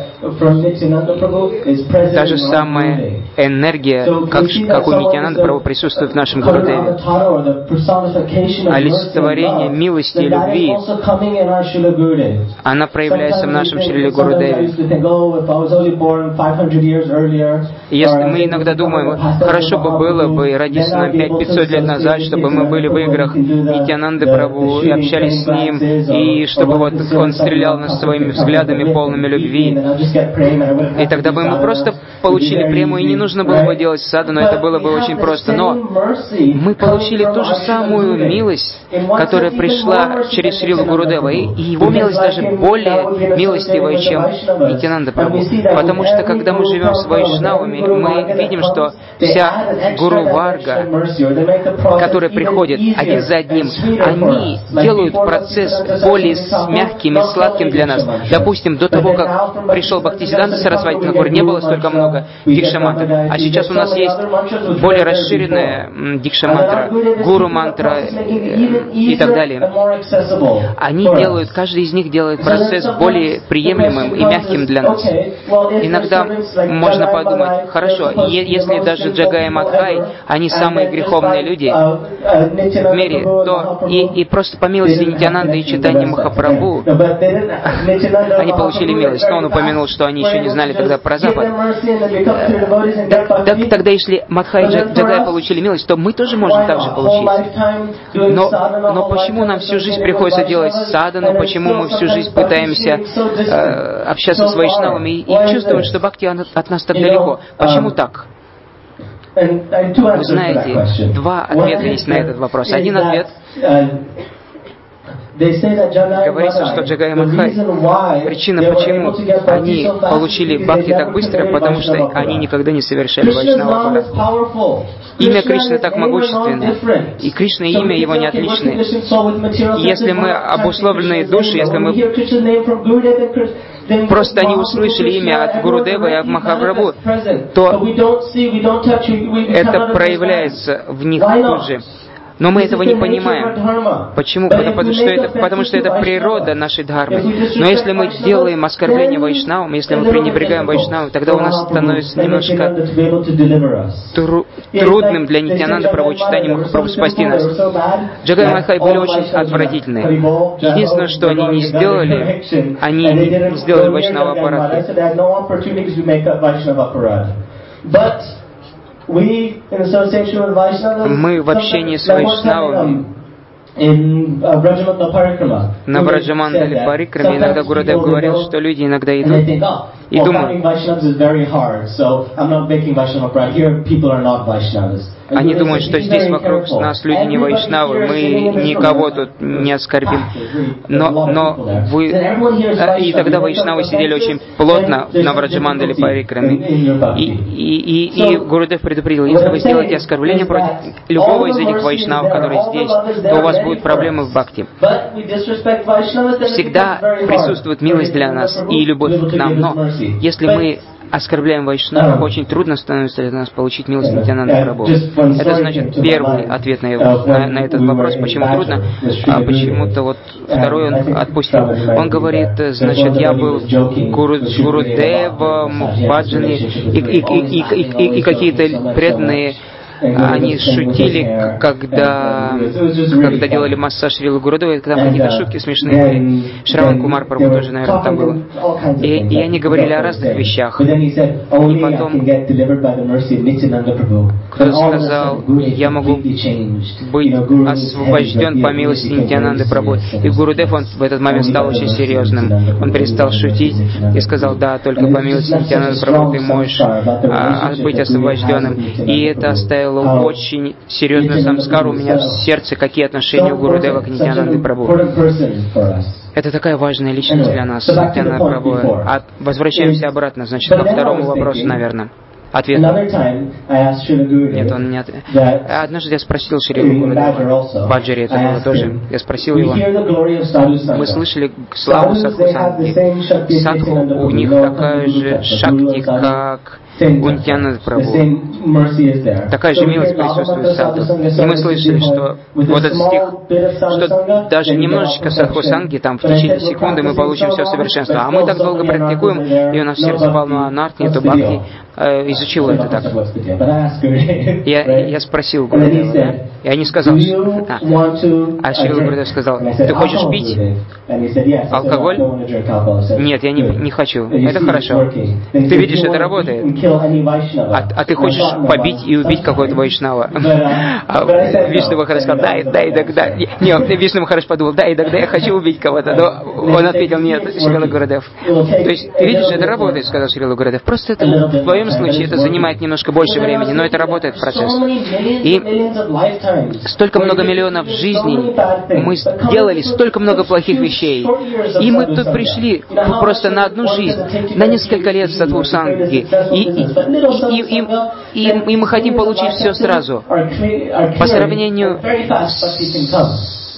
Speaker 1: Та же самая энергия, как, как у Нитьянанда Прабху, присутствует в нашем Гурудеве. Олицетворение милости и любви, она проявляется в нашем Шриле Гурудеве. И если мы иногда думаем, хорошо бы было бы родиться нам пять-пятьсот лет назад, чтобы мы были в играх Нитьянанды Прабху и общались с ним, и чтобы вот он стрелял нас своими взглядами, полными любви. И тогда бы мы просто получили прему, и не нужно было бы делать садану, это было бы очень просто. Но мы получили ту же самую милость, которая пришла через Шрилу Гурудева, и его милость даже более милостивая, чем Нитьянанда Прабху. Потому что, когда мы живем с вайшнавами, мы видим, что вся Гуру Варга, которые приходят один за одним, они делают процесс более мягким и сладким для нас. Допустим, до того, как пришел Бхактисиданта Сарасвати Тхакур, не было столько много дикша-мантр. А сейчас у нас есть более расширенная дикша-мантра, гуру-мантра и так далее. Они делают, каждый из них делает процесс более приемлемым и мягким для нас. Иногда можно подумать, хорошо, если даже Джагай и Мадхай, они самые греховные люди в мире, то и, и просто по милости Нитьянанды и Чайтаньи Махапрабху они получили милость. Но он упомянул, что они еще не знали тогда про Запад. Так, тогда если Мадхай и Джагай получили милость, то мы тоже можем так же получить. Но, но почему нам всю жизнь приходится делать садану, почему мы всю жизнь пытаемся э, общаться с вайшнавами и, и чувствуем, что бхакти от, от нас так далеко? Почему так? Вы знаете, два ответа есть на этот вопрос. Один ответ. Говорится, что Джагай и Мадхай, причина, почему они получили бхакти так быстро, потому что они никогда не совершали вайшнава аппарат. Имя Кришны так могущественное, и Кришна и имя его не отличны. И если мы обусловленные души, если мы просто они услышали имя от Гурудева и от Махапрабху, то это проявляется в них тут же. Но мы этого не понимаем. Почему? Потому что, это, потому что это природа нашей дхармы. Но если мы делаем оскорбление вайшнавам, если мы пренебрегаем вайшнавам, тогда у нас становится немножко тру, трудным для Нитьянанды Прабху Чайтаньи Махапрабху спасти нас. Джагай Мадхай были очень отвратительные. Единственное, что они не сделали, они не сделали вайшнава аппарат. Мы в общении с вайшнавами на Браджамандали Парикраме иногда Гурудев говорил, что люди иногда идут и думают, они думают, что здесь вокруг нас люди не вайшнавы, мы никого тут не оскорбим. Но, но вы... И тогда вайшнавы сидели очень плотно на Браджамандали Парикраме. И, и, и, и Гурудев предупредил, если вы сделаете оскорбление против любого из этих вайшнавов, которые здесь, то у вас будут проблемы в бхакти. Всегда присутствует милость для нас и любовь к нам. Но если мы оскорбляем вайшнавов, очень трудно становится для нас получить милость Нитьянанды Прабху. Это значит первый ответ на, его, на, на этот вопрос, почему трудно, а почему-то вот второй он отпустил. Он говорит, значит, я был гуру, Гурудевом, Баджане, и, и, и, и, и, и, и какие-то преданные, они шутили, когда, когда делали массаж Шрилы Гурудева, там какие-то шутки смешные были. Шраван Кумар Прабху тоже, наверное, там было. И, и они говорили о разных вещах. И потом кто-то сказал, я могу быть освобожден по милости Нитьянанды Прабху. И Гурудев, он в этот момент стал очень серьезным. Он перестал шутить и сказал, да, только по милости Нитьянанды Прабху ты можешь а, быть освобожденным. И это оставило очень серьезную самскару у меня в сердце, какие отношения у Гурудева к Нитьянанде Прабху. Это такая важная личность для нас, Нитьянанда Прабху. А возвращаемся обратно, значит, ко второму вопросу, наверное. Ответ. Нет, он не ответил. Однажды я спросил Шрилу Гурудева, Баджари это было тоже, я спросил его, мы слышали славу Садху Санги. Садху у них такая же шакти, как у Нитьянанды Прабху. Такая же милость присутствует в садху. И мы слышали, что вот этот стих, что даже немножечко садху санги, там в течение секунды мы получим все совершенство. А мы так долго практикуем, и у нас в сердце полно анарт, нету бхакти. Э, изучил это так. Я, я спросил Гурудева, да? И они сказали, а, а Шрила Гурудев сказал, ты хочешь пить алкоголь? Нет, я не, не хочу. Это хорошо. Ты видишь, это работает. А, а ты хочешь побить и убить какого-то вайшнава? А Вишну Махарадж сказал, дай, дай, дай, дай. Нет, Вишну Махарадж подумал, дай, дай, дай, я хочу убить кого-то. Но он ответил, нет, Шрила Гурудев. То есть, ты видишь, это работает, сказал Шрила Гурудев. Просто это в твоем случае это занимает немножко больше времени, но это работает процесс. И столько много миллионов жизней мы сделали, столько много плохих вещей. И мы тут пришли просто на одну жизнь, на несколько лет в Садху Санги. И, и, и, и, и, и мы хотим получить все сразу. По сравнению с...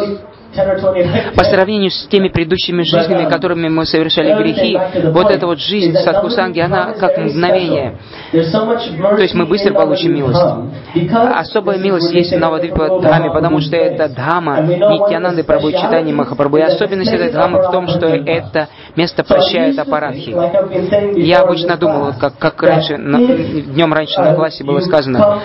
Speaker 1: По сравнению с теми предыдущими жизнями, которыми мы совершали грехи, вот эта вот жизнь в Садху Санге, она как мгновение. То есть мы быстро получим милость. Особая милость есть в Навадвипа Дхаме, потому что это Дхама Нитьянанды Прабху Чайтаньи Махапрабху. И особенность этой Дхамы в том, что это место прощает апарадхи. Я обычно думал, вот как, как раньше, на, днем раньше на классе было сказано,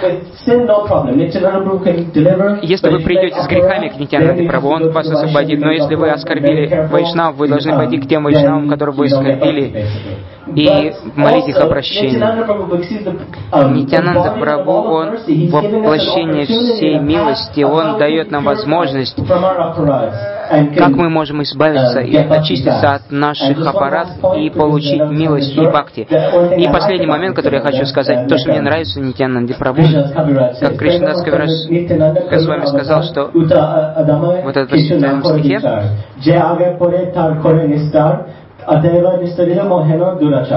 Speaker 1: если вы придете с грехами к Нитьянанде Прабху, он вас освободит. Но если вы оскорбили вайшнав, вы должны пойти к тем вайшнавам, которых вы оскорбили, и молить их о прощении. Нитьянанда Прабху, он воплощение всей милости, он дает нам возможность, как мы можем избавиться и очиститься от наших аппаратов и получить милость и бхакти. И последний момент, который я хочу сказать, то, что мне нравится в Нитьянанде Прабху, как Кришнадас Кавираж с вами сказал, что вот это в этом стихе,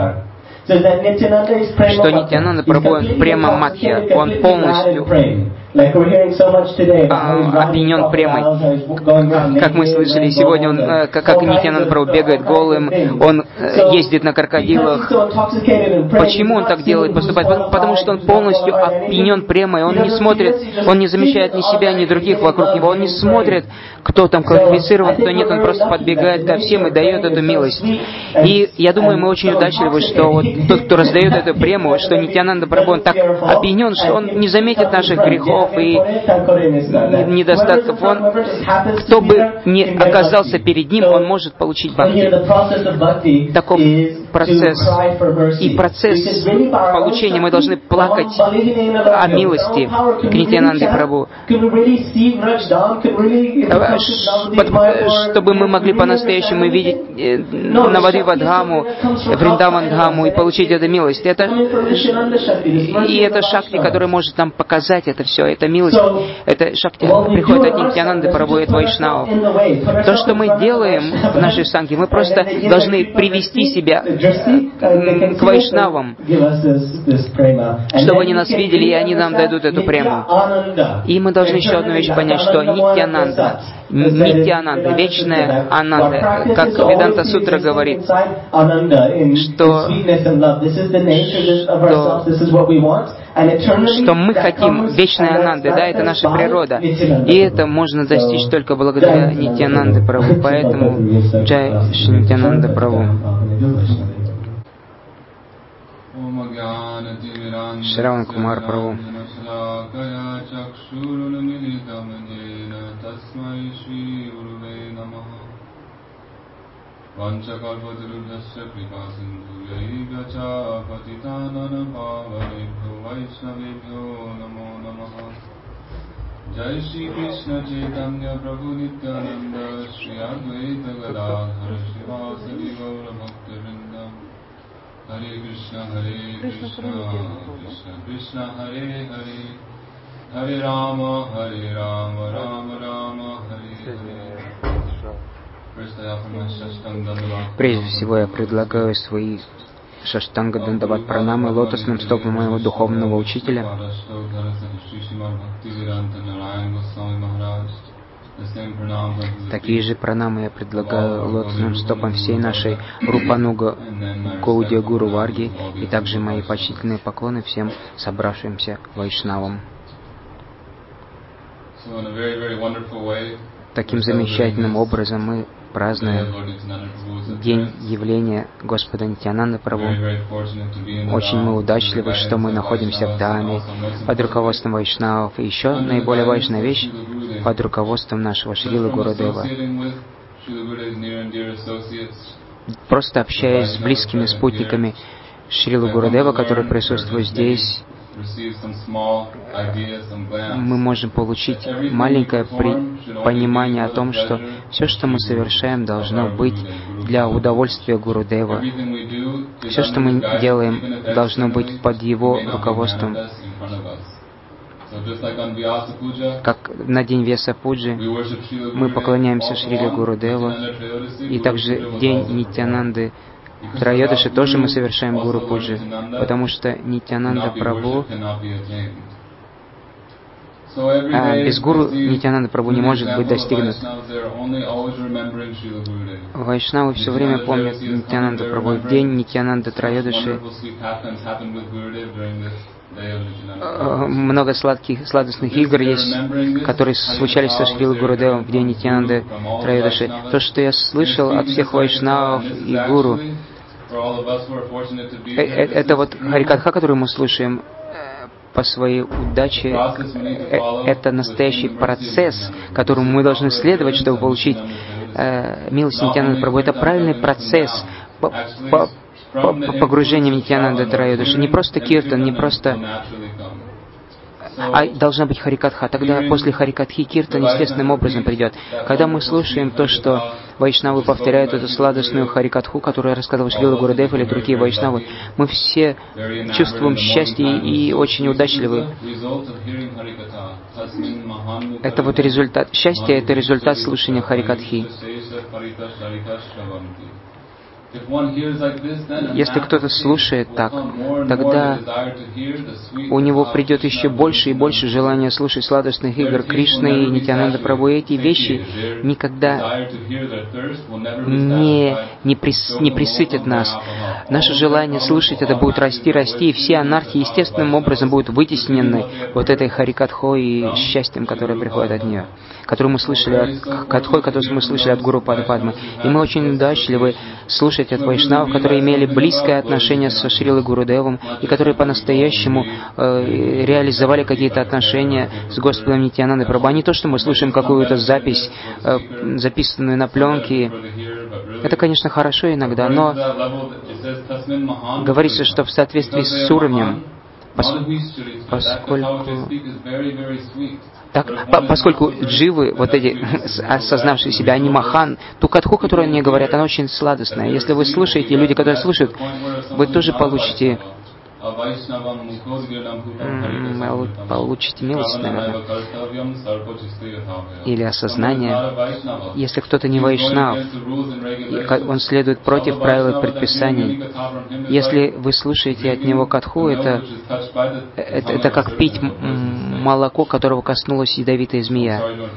Speaker 1: что Нитьянанда Прабху Према Матхья, он полностью опьянен премой. Как мы слышали сегодня, он, как, как Нитьянанда Прабху бегает голым, он ездит на крокодилах. Почему он так делает, поступает? Потому что он полностью опьянен премой. Он не смотрит, он не замечает ни себя, ни других вокруг него. Он не смотрит, кто там квалифицирован, кто нет. Он просто подбегает ко всем и дает эту милость. И я думаю, мы очень удачливы, что вот тот, кто раздает эту прему, что Нитьянанда Прабху, он так опьянен, что он не заметит наших грехов и недостатков. Он, кто бы ни оказался перед ним, он может получить бхакти. Таков процесс. И процесс получения, мы должны плакать о милости к Нитьянанде Прабху, чтобы мы могли по-настоящему видеть Навадвипадхаму, Вриндавандхаму и получить эту милость. Это, и это шакти, который может нам показать это все. Это милость, это шакти приходит от Нитьянанды Прабху и от Вайшнавов. То, что мы делаем в нашей санге, мы просто должны привести себя к Вайшнавам, чтобы они нас видели, и они нам дадут эту прему. И мы должны еще одну вещь понять, что Нитьянанда, Нитьянанда, вечная Ананда, как Веданта Сутра говорит, что, что, что мы хотим вечной Ананды, да, это наша природа. И это можно достичь только благодаря Нитьянанде Прабху. Поэтому Джай Шри Нитьянанда Прабху. Шраван Кумар Прабху.
Speaker 3: Vanchakalpatarubhyasya kripasindhuyaivacha patitanana pavanebhyo vaishnavebhyo namo namaha. Jai Shri Krishna Chaitanya Prabhu Nityananda Shri Advaita Gadadhara Shivasadi Gaura Bhaktivinoda. Hare Krishna Hare Krishna Krishna Krishna Hare Hare Hare Rama Hare Rama Rama Rama Hare Hare.
Speaker 1: Прежде всего я предлагаю свои шаштанга дандават пранамы лотосным стопам моего духовного учителя. Такие же пранамы я предлагаю лотосным стопам всей нашей Рупануга Гаудия Гуру Варги, и также мои почтительные поклоны всем собравшимся вайшнавам. Таким замечательным образом мы празднуем день явления Господа Нитьянанды Прабху. Очень мы удачливы, что мы находимся в Даме под руководством вайшнавов. И еще наиболее важная вещь — под руководством нашего Шрилы Гурудева. Просто общаясь с близкими спутниками Шрилы Гурудева, которые присутствуют здесь, мы можем получить маленькое понимание о том, что все, что мы совершаем, должно быть для удовольствия Гурудева. Все, что мы делаем, должно быть под его руководством. Как на день Вьяса Пуджи мы поклоняемся Шриле Гурудеву, и также в день Нитьянанды Трайодаши тоже мы совершаем Гуру Пуджи, потому что Нитьянанда Прабху, а без Гуру Нитьянанда Прабху не может быть достигнут. Вайшнавы все время помнят Нитьянанда Прабху. В день Нитьянанда Трайодаши много сладких, сладостных игр есть, которые случались со Шрилой Гурудевом в день Нитьянанды Трайодаши. То, что я слышал от всех вайшнавов и гуру, это вот Харикатха, которую мы слушаем по своей удаче, это настоящий процесс, которому мы должны следовать, чтобы получить милость Нитьянанды Прабху. Это правильный процесс погружения в Нитьянанду Трайодаши. Не просто киртан, не просто... А должна быть харикатха. Тогда после харикатхи киртан естественным образом придет. Когда мы слушаем то, что вайшнавы повторяют эту сладостную харикатху, которую рассказывал Шрила Гурудев или другие вайшнавы, мы все чувствуем счастье и очень удачливы. Это вот результат. Счастье — это результат слушания харикатхи. Если кто-то слушает так, тогда у него придет еще больше и больше желания слушать сладостных игр Кришны и Нитьянанда Прабху. И эти вещи никогда не, не, прис, не присытят нас. Наше желание слушать это будет расти, расти, и все анархии естественным образом будут вытеснены вот этой харикатхой и счастьем, которое приходит от нее, которую мы слышали от Катхой, которую мы слышали от Гуру Пада Падмы. И мы очень удачливы слушать от вайшнавов, которые имели близкое отношение со Шрилой Гурудевом и которые по-настоящему э, реализовали какие-то отношения с Господом Нитьянандой Прабху. А не то, что мы слушаем какую-то запись, э, записанную на пленке. Это, конечно, хорошо иногда, но говорится, что в соответствии с уровнем, пос, поскольку... Так, по, поскольку дживы, вот эти, осознавшие себя, они махан, ту катху, которую они говорят, она очень сладостная. Если вы слушаете, люди, которые слушают, вы тоже получите, получите милость, наверное, или осознание. Если кто-то не вайшнав, он следует против правил и предписаний. Если вы слушаете от него катху, это, это, это как пить молоко, которого коснулась ядовитая змея.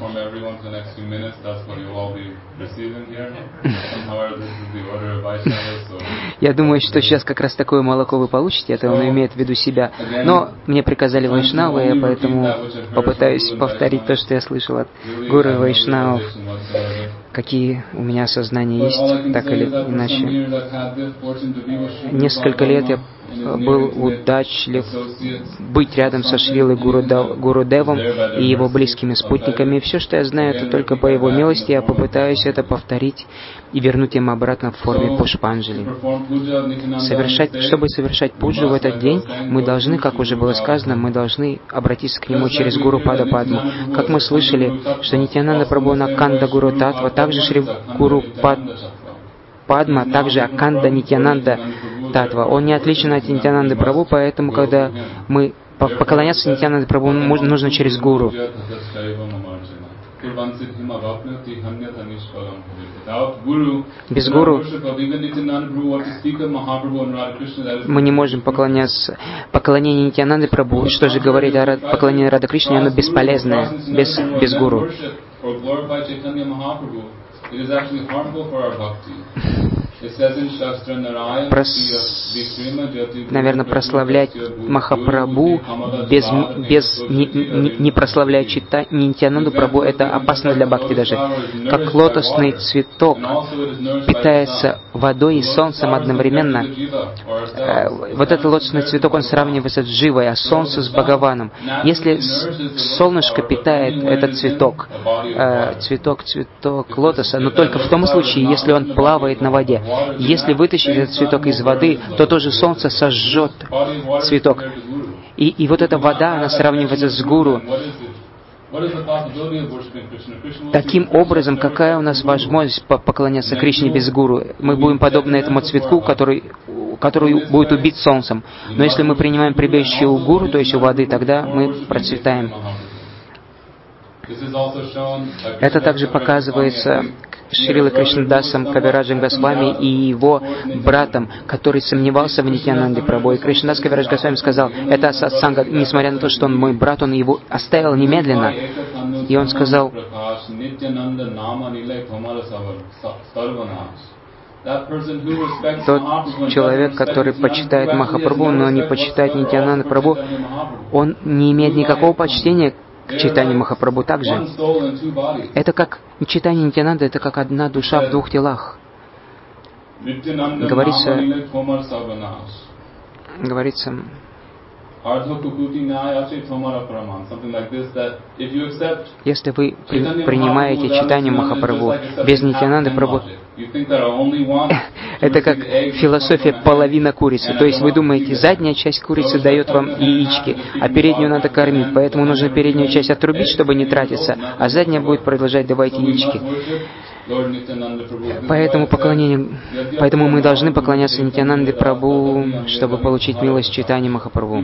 Speaker 1: Я думаю, что сейчас как раз такое молоко вы получите, это он имеет в виду себя. Но мне приказали вайшнавы, я поэтому попытаюсь повторить то, что я слышал от гуру вайшнавов, какие у меня осознания есть, так или иначе. Несколько лет я был удачлив быть рядом со Шрилой Гурудевом и его близкими спутниками. И все, что я знаю, это только по его милости. Я попытаюсь это повторить и вернуть им обратно в форме пушпанджали. Совершать, чтобы совершать пуджу в этот день, мы должны, как уже было сказано, мы должны обратиться к нему через Гуру Пада Падму. Как мы слышали, что Нитьянанда Прабху Аканда Гуру Татва, также Шри Гуру Пад Падма, также Аканда Нитьянанда Татва. Он не отличен от Нитьянанды Прабху, поэтому, когда мы поклоняться Нитьянанде Прабху, нужно через Гуру. Без Гуру мы не можем поклоняться. Поклонение Нитьянанды Прабху, что же говорить о поклонении Рада Кришне, оно бесполезное, без, без Гуру. Прос... Наверное, прославлять Махапрабху без, без не, не, не прославляя чита, Нитьянанду Прабху, это опасно для бхакти даже. Как лотосный цветок питается водой и солнцем одновременно. Вот этот лотосный цветок, он сравнивается с дживой, а солнце с Бхагаваном. Если солнышко питает этот цветок, цветок, цветок лотоса, но только в том случае, если он плавает на воде. Если вытащить этот цветок из воды, то тоже солнце сожжет цветок. И, и вот эта вода, она сравнивается с гуру. Таким образом, какая у нас возможность поклоняться Кришне без гуру? Мы будем подобны этому цветку, который, который будет убит солнцем. Но если мы принимаем прибежище у гуру, то есть у воды, тогда мы процветаем. Это также показывается Шрилой Кришнадасом Кавираджем Госвами и его братом, который сомневался в Нитьянанде Прабху. И Кришнадас Кавирадж Госвами сказал, это сатсанга, несмотря на то, что он мой брат, он его оставил немедленно. И он сказал, тот человек, который почитает Махапрабху, но не почитает Нитьянанду Прабху, он не имеет никакого почтения к читанию Махапрабху также. Это как читание Нитьянанды, это как одна душа в двух телах. Говорится, говорится, если вы при, принимаете читание Махапрабху без Нитьянанды Прабху, это как философия половина курицы. То есть вы думаете, задняя часть курицы дает вам яички, а переднюю надо кормить, поэтому нужно переднюю часть отрубить, чтобы не тратиться, а задняя будет продолжать давать яички. Поэтому, поклонение, поэтому мы должны поклоняться Нитьянанде Прабху, чтобы получить милость читания Махапрабху.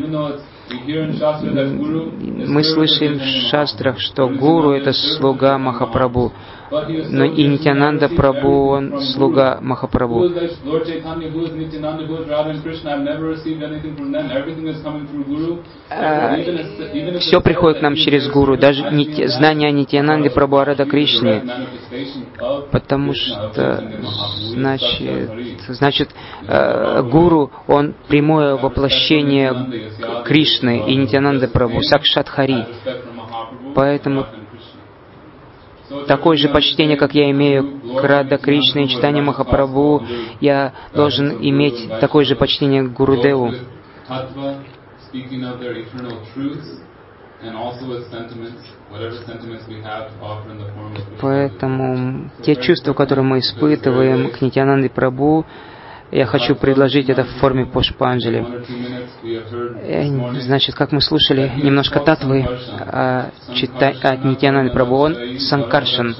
Speaker 1: Мы слышим в шастрах, что гуру — это слуга Махапрабху. Но и Нитьянанда Прабху, он слуга Махапрабху. Все приходит к нам через Гуру, даже знание о Нитьянанде Прабху, о Рада Кришне, потому что значит, значит Гуру, он прямое воплощение Кришны и Нитьянанды Прабху, Сакшат Хари. Поэтому такое же почтение, как я имею к Рада Кришне и Чайтанья Махапрабху, я должен иметь такое же почтение к Гурудеву. Поэтому те чувства, которые мы испытываем к Нитьянанде Прабху, я хочу предложить это в форме Пушпанджали. Значит, как мы слушали немножко татвы о, чита... от Нитьянанды Прабху, он Санкаршан.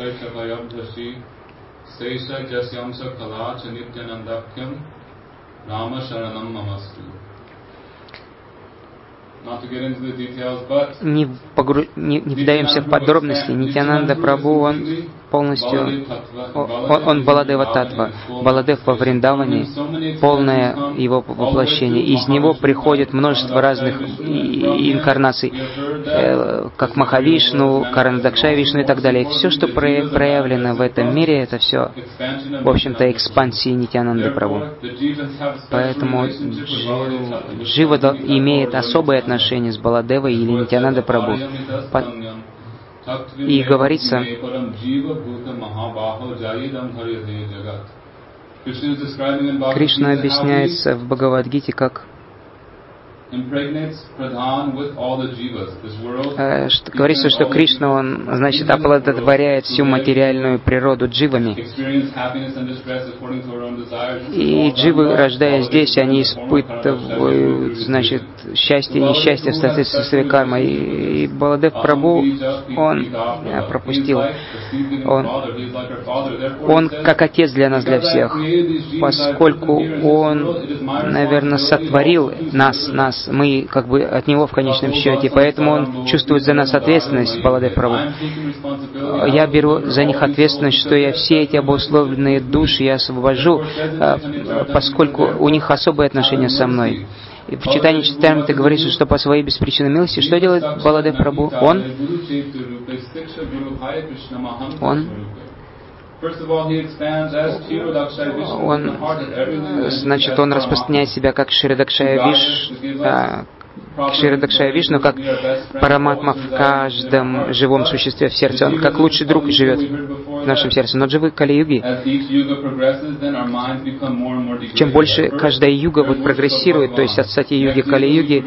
Speaker 1: Не, погру... не, не вдаемся в подробности. Нитьянанда Прабху, он полностью, он, он Баладева Татва. Баладев во Вриндаване, полное его воплощение. Из него приходит множество разных инкарнаций, как Махавишну, Каранадакшая Вишну и так далее. Все, что проявлено в этом мире, это все, в общем-то, экспансии Нитьянанды Прабху. Поэтому Джива имеет особое отношение с Баладевой или Нитьянандой Прабху. И говорится, Кришна объясняется в Бхагавад-гите как говорится, что Кришна, он, значит, оплодотворяет всю материальную природу дживами. И дживы, рождаясь здесь, они испытывают, значит, счастье и несчастье в соответствии со своей кармой. И Баладев Прабху, он пропустил, он, он как отец для нас, для всех, поскольку он, наверное, сотворил нас, нас, мы как бы от него в конечном счете, поэтому он чувствует за нас ответственность, Баладев Прабху. Я беру за них ответственность, что я все эти обусловленные души я освобожу, поскольку у них особые отношения со мной. И в читании Чайтамриты говорится, что по своей беспричинной милости, что делает Баладев Прабху? Он, он Он, значит, он распространяет себя как Кширадакшая Виш, Кширадакшая Вишну, как Параматма в каждом живом существе в сердце. Он как лучший друг живет в нашем сердце. Но дживы Кали-юги, чем больше каждая юга вот прогрессирует, то есть от Сати-юги к Кали-юги,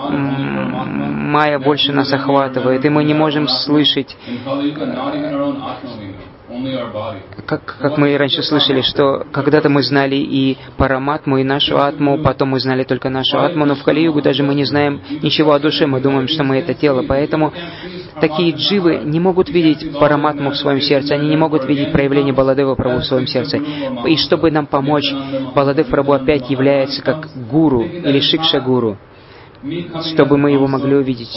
Speaker 1: майя больше нас охватывает, и мы не можем слышать, Как, как мы и раньше слышали, что когда-то мы знали и Параматму, и нашу Атму, потом мы знали только нашу Атму, но в Кали-югу даже мы не знаем ничего о душе, мы думаем, что мы это тело. Поэтому такие дживы не могут видеть Параматму в своем сердце, они не могут видеть проявление Баладева Прабху в своем сердце. И чтобы нам помочь, Баладев Прабху опять является как гуру или шикша-гуру, чтобы мы его могли увидеть.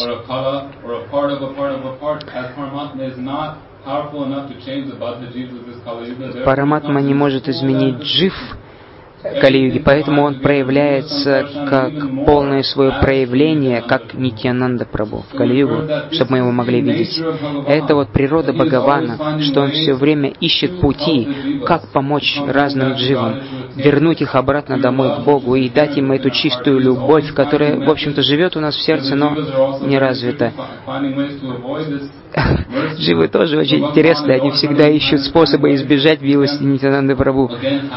Speaker 1: Параматма не может изменить джив Кали-юги, поэтому он проявляется как полное свое проявление, как Нитьянанда Прабху в Кали-югу, чтобы мы его могли видеть. Это вот природа Бхагавана, что он все время ищет пути, как помочь разным дживам, вернуть их обратно домой к Богу и дать им эту чистую любовь, которая, в общем-то, живет у нас в сердце, но не развита. Дживы тоже очень интересные, они всегда ищут способы избежать милости Нитьянанды Прабху.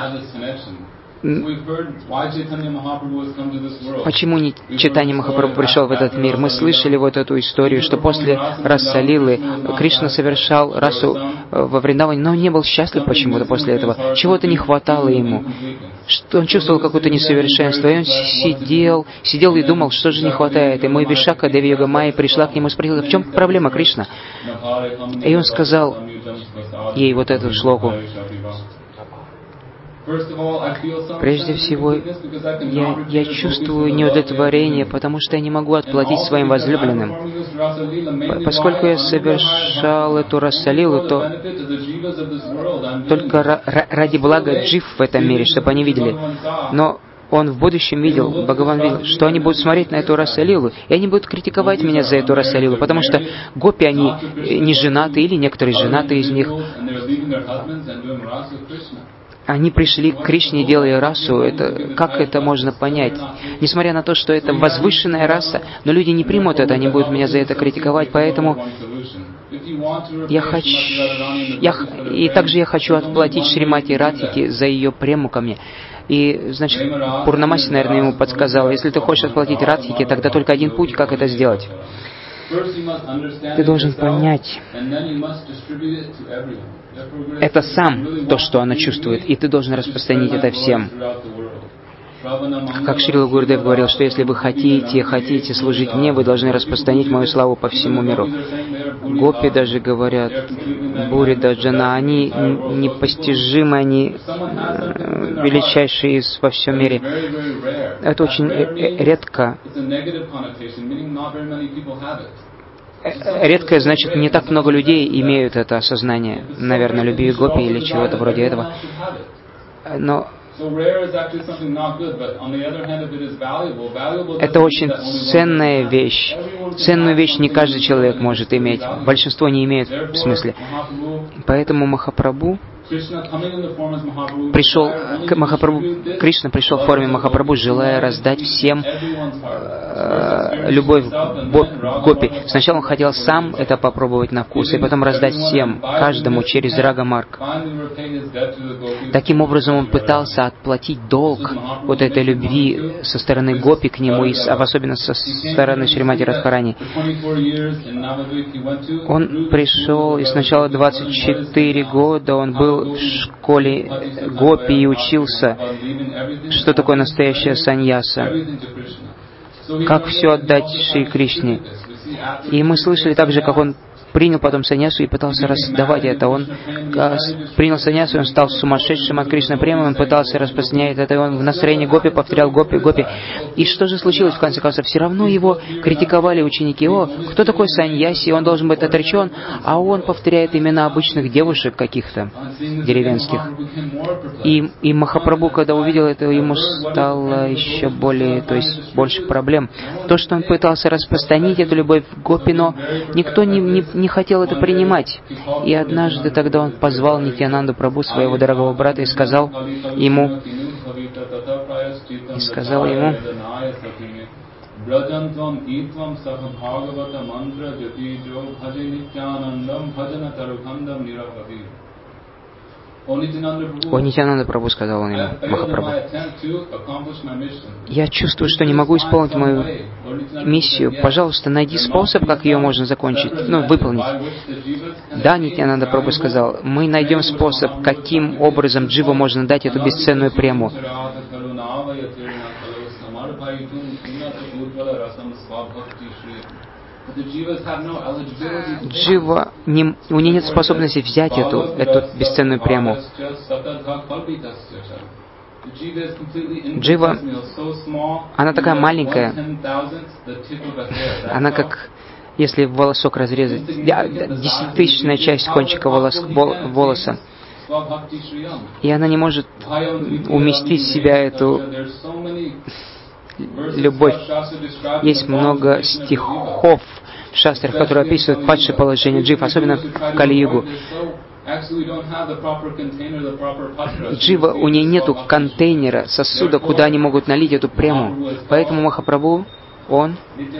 Speaker 1: Почему не Чайтанья Махапрабху пришел в этот мир? Мы слышали вот эту историю, что после Раса-лилы Кришна совершал расу во Вриндаване, но он не был счастлив почему-то после этого. Чего-то не хватало ему. Что он чувствовал какое-то несовершенство. И он сидел, сидел и думал, что же не хватает. И мой Вишака Деви Йога Майя пришла к нему и спросила, в чем проблема, Кришна? И он сказал ей вот эту шлоку. Прежде всего, я, я чувствую неудовлетворение, потому что я не могу отплатить своим возлюбленным. Поскольку я совершал эту Расалилу, то только ради блага джив в этом мире, чтобы они видели. Но он в будущем видел, Бхагаван видел, что они будут смотреть на эту Расалилу, и они будут критиковать меня за эту Расалилу, потому что гопи, они не женаты, или некоторые женаты из них. Они пришли к Кришне, делая расу. Это, как это можно понять? Несмотря на то, что это возвышенная раса, но люди не примут это, они будут меня за это критиковать, поэтому я хочу... Я, и также я хочу отплатить Шримати Радхике за ее прему ко мне. И, значит, Пурнамаси, наверное, ему подсказал, если ты хочешь отплатить Радхике, тогда только один путь, как это сделать. Ты должен понять это сам, то, что она чувствует, и ты должен распространить это всем. Как Шрила Гурудев говорил, что если вы хотите, хотите служить мне, вы должны распространить мою славу по всему миру. Гопи даже говорят, Бури Даджана, они непостижимы, они величайшие из во всем мире. Это очень редко. Редкое, значит, не так много людей имеют это осознание. Наверное, любви гопи или чего-то вроде этого. Но это очень ценная вещь. Ценную вещь не каждый человек может иметь. Большинство не имеет в смысле. Поэтому Махапрабху пришел, Махапрабху, Кришна пришел в форме Махапрабху, желая раздать всем э, любовь гопи. Сначала он хотел сам это попробовать на вкус, и потом раздать всем, каждому через Рага Марг. Таким образом он пытался отплатить долг вот этой любви со стороны гопи к нему, и особенно со стороны Шримати Радхарани. Он пришел, и сначала двадцать четыре года он был в школе гопи и учился, что такое настоящая саньяса, как все отдать Шри Кришне. И мы слышали также, как он принял потом саньясу и пытался раздавать это. Он а, принял саньясу, он стал сумасшедшим от Кришна Премы, он пытался распространять это, и он в настроении гопи повторял гопи, гопи. И что же случилось в конце концов? Все равно его критиковали ученики. О, кто такой саньяси? Он должен быть отречен, а он повторяет имена обычных девушек каких-то деревенских. И, и Махапрабху, когда увидел это, ему стало еще более, то есть больше проблем. То, что он пытался распространить эту любовь к гопи, но никто не, не не хотел это принимать. И однажды тогда он позвал Нитьянанду Прабху, своего дорогого брата, и сказал ему, и сказал ему, О, Нитьянанда Прабху, сказал он ему, Махапрабху, я чувствую, что не могу исполнить мою миссию. Пожалуйста, найди способ, как ее можно закончить, ну, выполнить. Да, Нитьянанда Прабху сказал, мы найдем способ, каким образом дживу можно дать эту бесценную прему. Джива, не, у нее нет способности взять эту, эту бесценную прему. Джива, она такая маленькая, она как, если волосок разрезать, десятитысячная часть кончика волос, волоса, и она не может уместить в себя эту любовь. Есть много стихов в шастрах, которые описывают падшее положение джив, особенно в Кали-югу. Джива, у нее нету контейнера, сосуда, куда они могут налить эту прему. Поэтому Махапрабху, он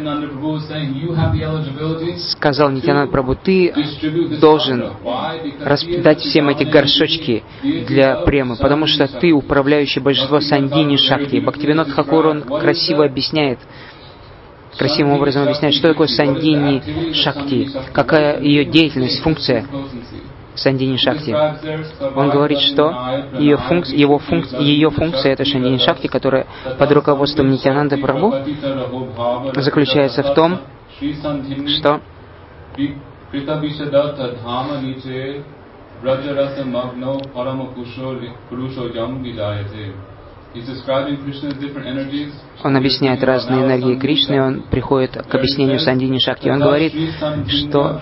Speaker 1: сказал Нитьянанда Прабху, ты должен раздать всем эти горшочки для премы, потому что ты управляющий божество Сандини Шакти. Бхактивинод Тхакур, он красиво объясняет, красивым образом объясняет, что такое Сандини Шакти, какая ее деятельность, функция Сандини Шакти. Он говорит, что ее, функ... Его функ... ее функция, это Сандини Шакти, которая под руководством Нитьянанды Прабху заключается в том, что Он объясняет разные энергии Кришны, он приходит к объяснению Сандини Шакти. Он говорит, что,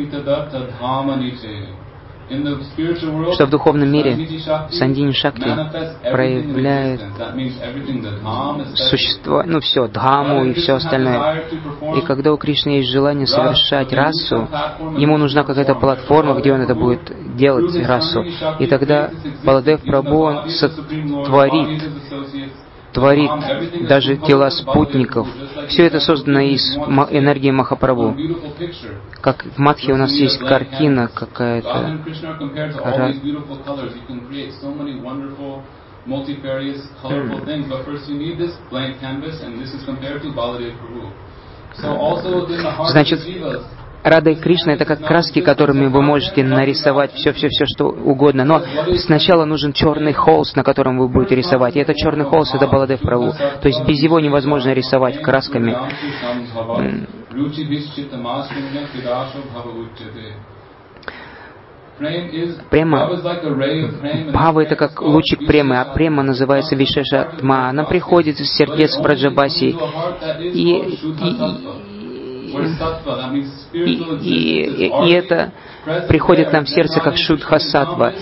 Speaker 1: что в духовном мире Сандини Шакти проявляет существо, ну все, Дхаму и все остальное. И когда у Кришны есть желание совершать расу, ему нужна какая-то платформа, где он это будет делать, расу. И тогда Баладев Прабху, он сотворит, творит даже тела спутников. Все это создано из энергии Махапрабху. Как в Мадхе у нас есть картина какая-то. Значит, Рада и Кришна — это как краски, которыми вы можете нарисовать все-все-все, что угодно. Но сначала нужен черный холст, на котором вы будете рисовать. И этот черный холст — это Баладев Прабху. То есть без его невозможно рисовать красками. Према, Бхава — это как лучик премы, а према называется Вишеша Тма. Она приходит из сердец Браджабаси. И, и, и, и, и это приходит нам в сердце как Шудха Саттва.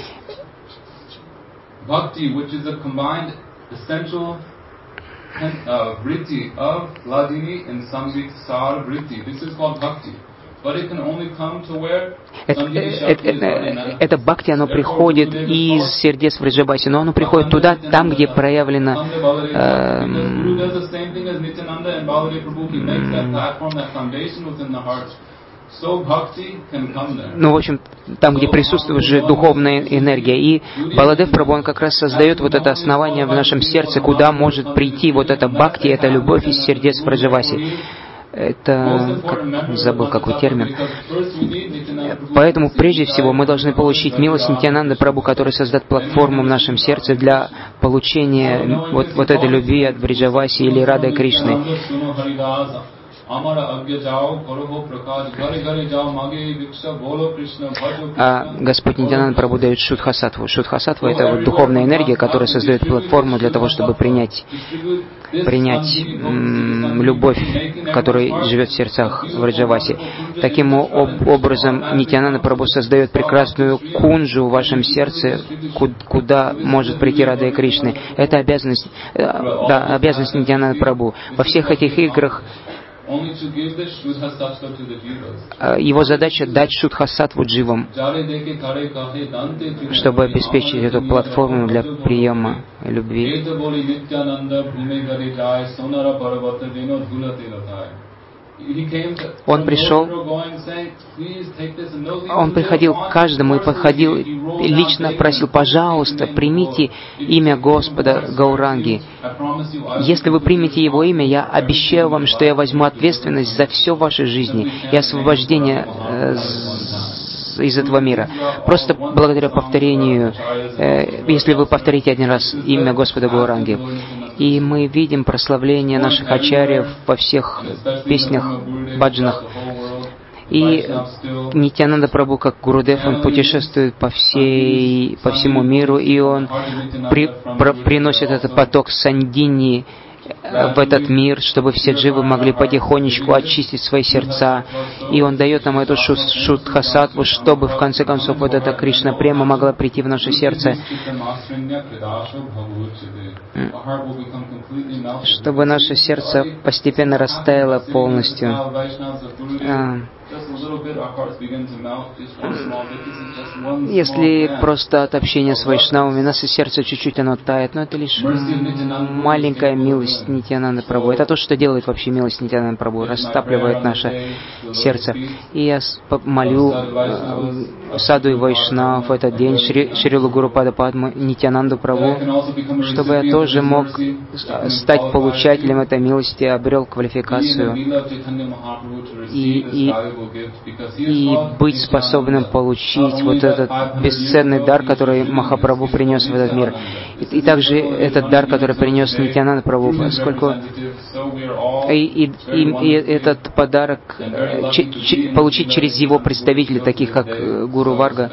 Speaker 1: Это, это, это, это бхакти, оно приходит из сердец Враджабаси, но оно приходит туда, там, где проявлено э, ну, в общем, там, где присутствует уже духовная энергия. И Баладев Прабху, он как раз создает вот это основание в нашем сердце, куда может прийти вот эта бхакти, эта любовь из сердец Враджабаси. Это, как, забыл какой термин. Поэтому, прежде всего, мы должны получить милость Нитьянанды Прабху, который создаст платформу в нашем сердце для получения вот, вот этой любви от Бриджаваси или Рады Кришны. А Господь Нитьянанда Прабху дает Шудха-саттву. Шудха-саттва — это вот духовная энергия, которая создает платформу для того, чтобы принять, принять м, любовь, которая живет в сердцах Враджаваси. Таким об, образом Нитьянанда Прабху создает прекрасную кунджу в вашем сердце, куда может прийти Рада Кришны. Это обязанность, да, обязанность Нитьянанда Прабху. Во всех этих играх его задача дать Шудха-саттву дживам, чтобы обеспечить эту платформу для приема любви. Он пришел, он приходил к каждому и подходил, лично просил: пожалуйста, примите имя Господа Гауранги. Если вы примете Его имя, я обещаю вам, что я возьму ответственность за все в вашей жизни и освобождение э, из этого мира. Просто благодаря повторению, э, если вы повторите один раз имя Господа Гауранги. И мы видим прославление наших ачарьев во всех песнях, баджанах. И Нитьянанда Прабху, как Гурудев, он путешествует по, всей, по всему миру, и он при, про, приносит этот поток сандини в этот мир, чтобы все дживы могли потихонечку очистить свои сердца. И он дает нам эту Шудха-саттву, чтобы в конце концов вот эта Кришна према могла прийти в наше сердце, чтобы наше сердце постепенно растаяло полностью. Если просто от общения с вайшнавами наше сердце чуть-чуть оно тает, но это лишь маленькая милость Нитьянанды Прабху. Это то, что делает вообще милость Нитьянанды Прабху, растапливает наше сердце. И я молю Саду и Вайшнав в этот день, Шри, Шрилу Гурупада Падму, Нитьянанду Прабху, чтобы я тоже мог стать получателем этой милости, обрел квалификацию и, и, и быть способным получить вот этот бесценный дар, который Махапрабху принес в этот мир. И, и также этот дар, который принес Нитьянанда Прабху, поскольку и, и, и, и этот подарок ч, ч, получить через его представителей, таких как Гуру Варга.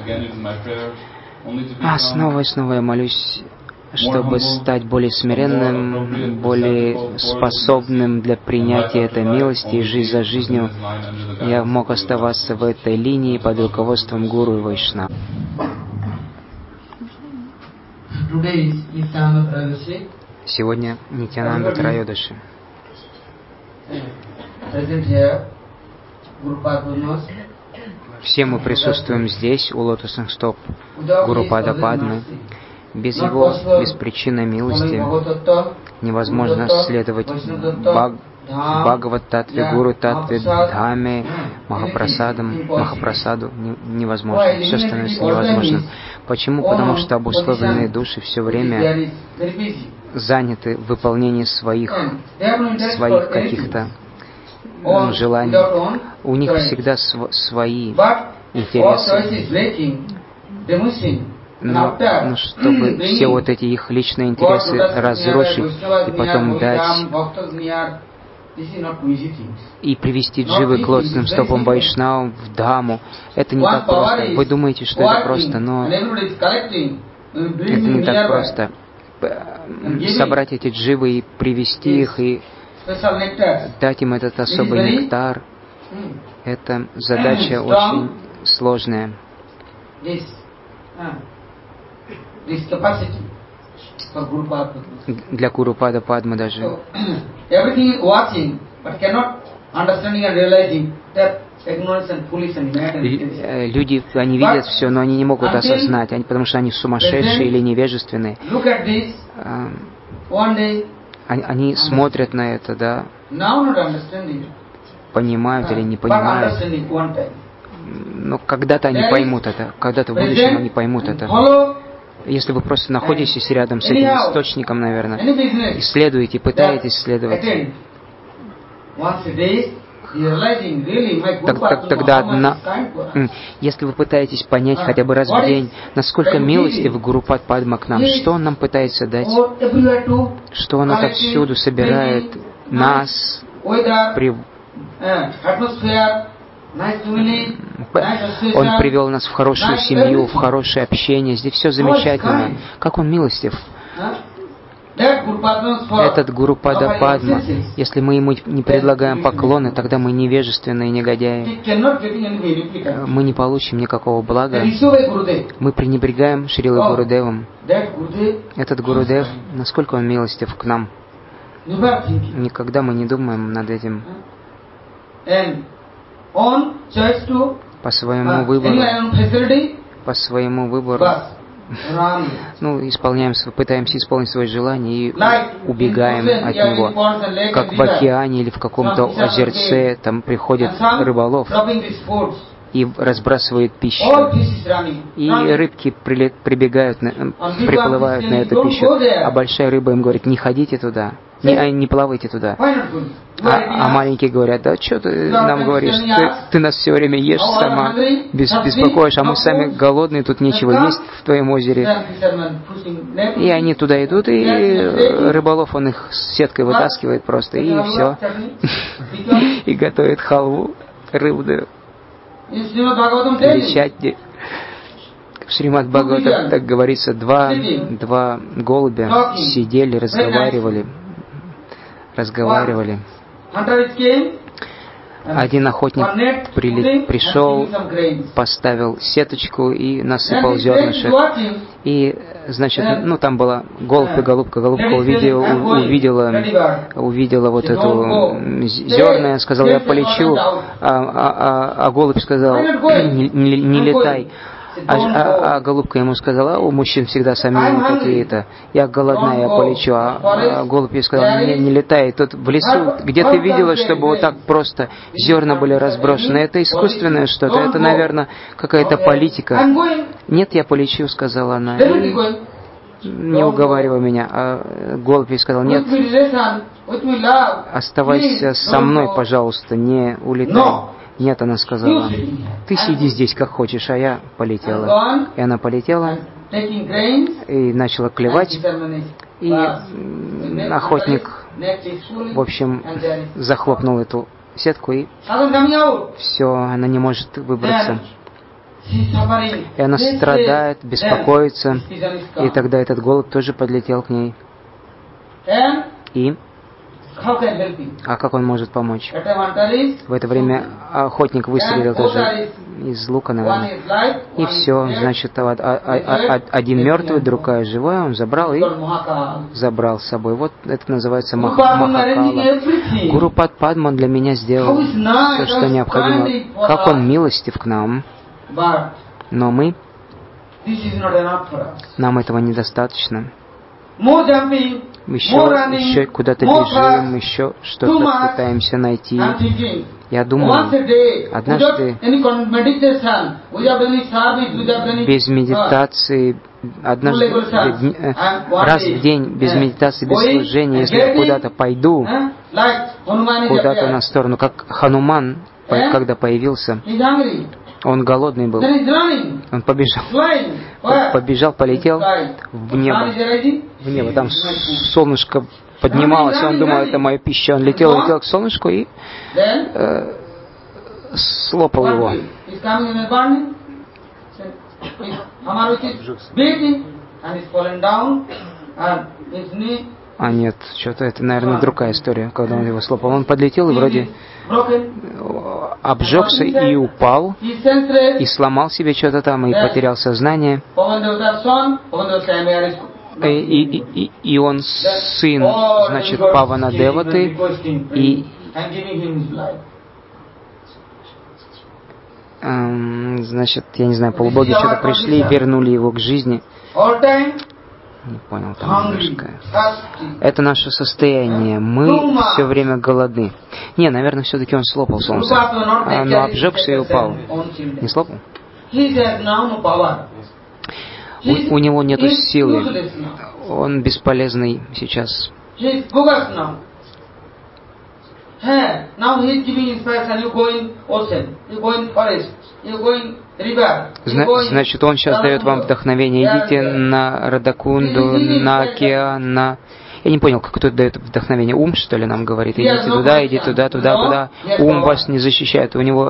Speaker 1: А снова и снова я молюсь, чтобы стать более смиренным, более способным для принятия этой милости, и жизнь за жизнью я мог оставаться в этой линии под руководством Гуру и Вайшнава. Сегодня Нитьянанда Трайодаши. Все мы присутствуем здесь, у лотосных стоп Гурупада Падмы. Без его беспричинной милости невозможно следовать баг, Бхагават-татве, Гуру-татве, Дхаме, Махапрасадам, Махапрасаду. Невозможно. Все становится невозможным. Почему? Потому что обусловленные души все время заняты в выполнении своих, своих каких-то желаний. У них всегда св- свои интересы. Но, но чтобы все вот эти их личные интересы разрушить и потом дать и привести дживы к лотосным стопам Вайшнава в Дхаму, это не так просто. Вы думаете, что это просто, но это не так просто. Собрать эти дживы и привести их, и дать им этот особый нектар, это задача очень сложная. Для Гурупада Падмы даже. Люди, они видят все, но они не могут осознать, они, потому что они сумасшедшие или невежественные. Они, они смотрят на это, да, понимают или не понимают. Но когда-то они поймут это, когда-то в будущем они поймут это. Если вы просто находитесь рядом с этим источником, наверное, исследуете, пытаетесь исследовать, так, так, тогда одна, если вы пытаетесь понять хотя бы раз в день, насколько милостив Гурупад Падма к нам, что он нам пытается дать, что он отовсюду собирает нас, при... Он привел нас в хорошую семью, в хорошее общение. Здесь все замечательно. Как он милостив. Этот Гурупада Падма, если мы ему не предлагаем поклоны, тогда мы невежественные негодяи. Мы не получим никакого блага. Мы пренебрегаем Шрилой Гурудевом. Этот Гурудев, насколько он милостив к нам. Никогда мы не думаем над этим. По своему выбору, по своему выбору, ну, исполняем, пытаемся исполнить свои желания и убегаем от него. Как в океане или в каком-то озерце, там приходит рыболов и разбрасывает пищу. И рыбки прибегают, приплывают на эту пищу, а большая рыба им говорит: не ходите туда, не, не плавайте туда. А, а маленькие говорят: да что ты нам говоришь, ты, ты нас все время ешь сама, без, беспокоишь, а мы сами голодные, тут нечего есть в твоем озере. И они туда идут, и рыболов он их с сеткой вытаскивает просто, и все. И готовит халву рыбную. Или чатни. В Шримад Бхагаватам так говорится, два, два голубя сидели, разговаривали, разговаривали. Один охотник при, пришел, поставил сеточку и насыпал зернышек. И, значит, ну там была голубь и голубка. Голубка увидела, увидела, увидела вот эту зерна, сказала: я полечу, а, а, а, а голубь сказал: не, не, не летай. А, а, а голубка ему сказала: у мужчин всегда сомнения какие-то. Я голодная, я полечу. А, а голубь ей сказал: не, не летай. Тут в лесу, где ты видела, чтобы вот так просто зерна были разброшены? Это искусственное что-то. Это, наверное, какая-то политика. Нет, я полечу, сказала она. И не уговаривай меня. А голубь ей сказал: нет, оставайся со мной, пожалуйста, не улетай. Нет, она сказала: ты сиди здесь как хочешь, а я полетела. И она полетела и начала клевать. И охотник в общем, захлопнул эту сетку, и все, она не может выбраться. И она страдает, беспокоится, и тогда этот голубь тоже подлетел к ней. И а как он может помочь? В это время охотник выстрелил тоже из лука, наверное. И все, значит, один мертвый, другая живая, он забрал и забрал с собой. Вот это называется мах, Махакала. Гуру Падман для меня сделал все, что необходимо. Как он милостив к нам, но мы, нам этого недостаточно. Еще, еще куда-то бежим, еще что-то пытаемся найти. Я думаю, однажды без медитации, однажды, раз в день без медитации, без служения, если я куда-то пойду, куда-то на сторону, как Хануман, когда появился, он голодный был. Он побежал, побежал, полетел в небо. В небо. Там солнышко поднималось, он думал, это моя пища. Он летел, летел к солнышку и э, слопал его. А нет, что-то это, наверное, другая история, когда он его слопал. Он подлетел и вроде обжегся и упал, и сломал себе что-то там, и потерял сознание. И, и, и, и он сын, значит, Павана Деваты, и эм, значит, я не знаю, полубоги что-то пришли и вернули его к жизни. Не понял, там немножко. Это наше состояние. Мы все время голодны. Не, наверное, все-таки он слопал солнце. А, но обжегся и упал. Не слопал? У, у него нет силы. Он бесполезный сейчас. Значит, он сейчас дает вам вдохновение. Идите на Радакунду, на океан, на... Я не понял, как кто дает вдохновение. Ум, что ли, нам говорит? Идите туда, идите туда, туда, туда. Ум вас не защищает. У него...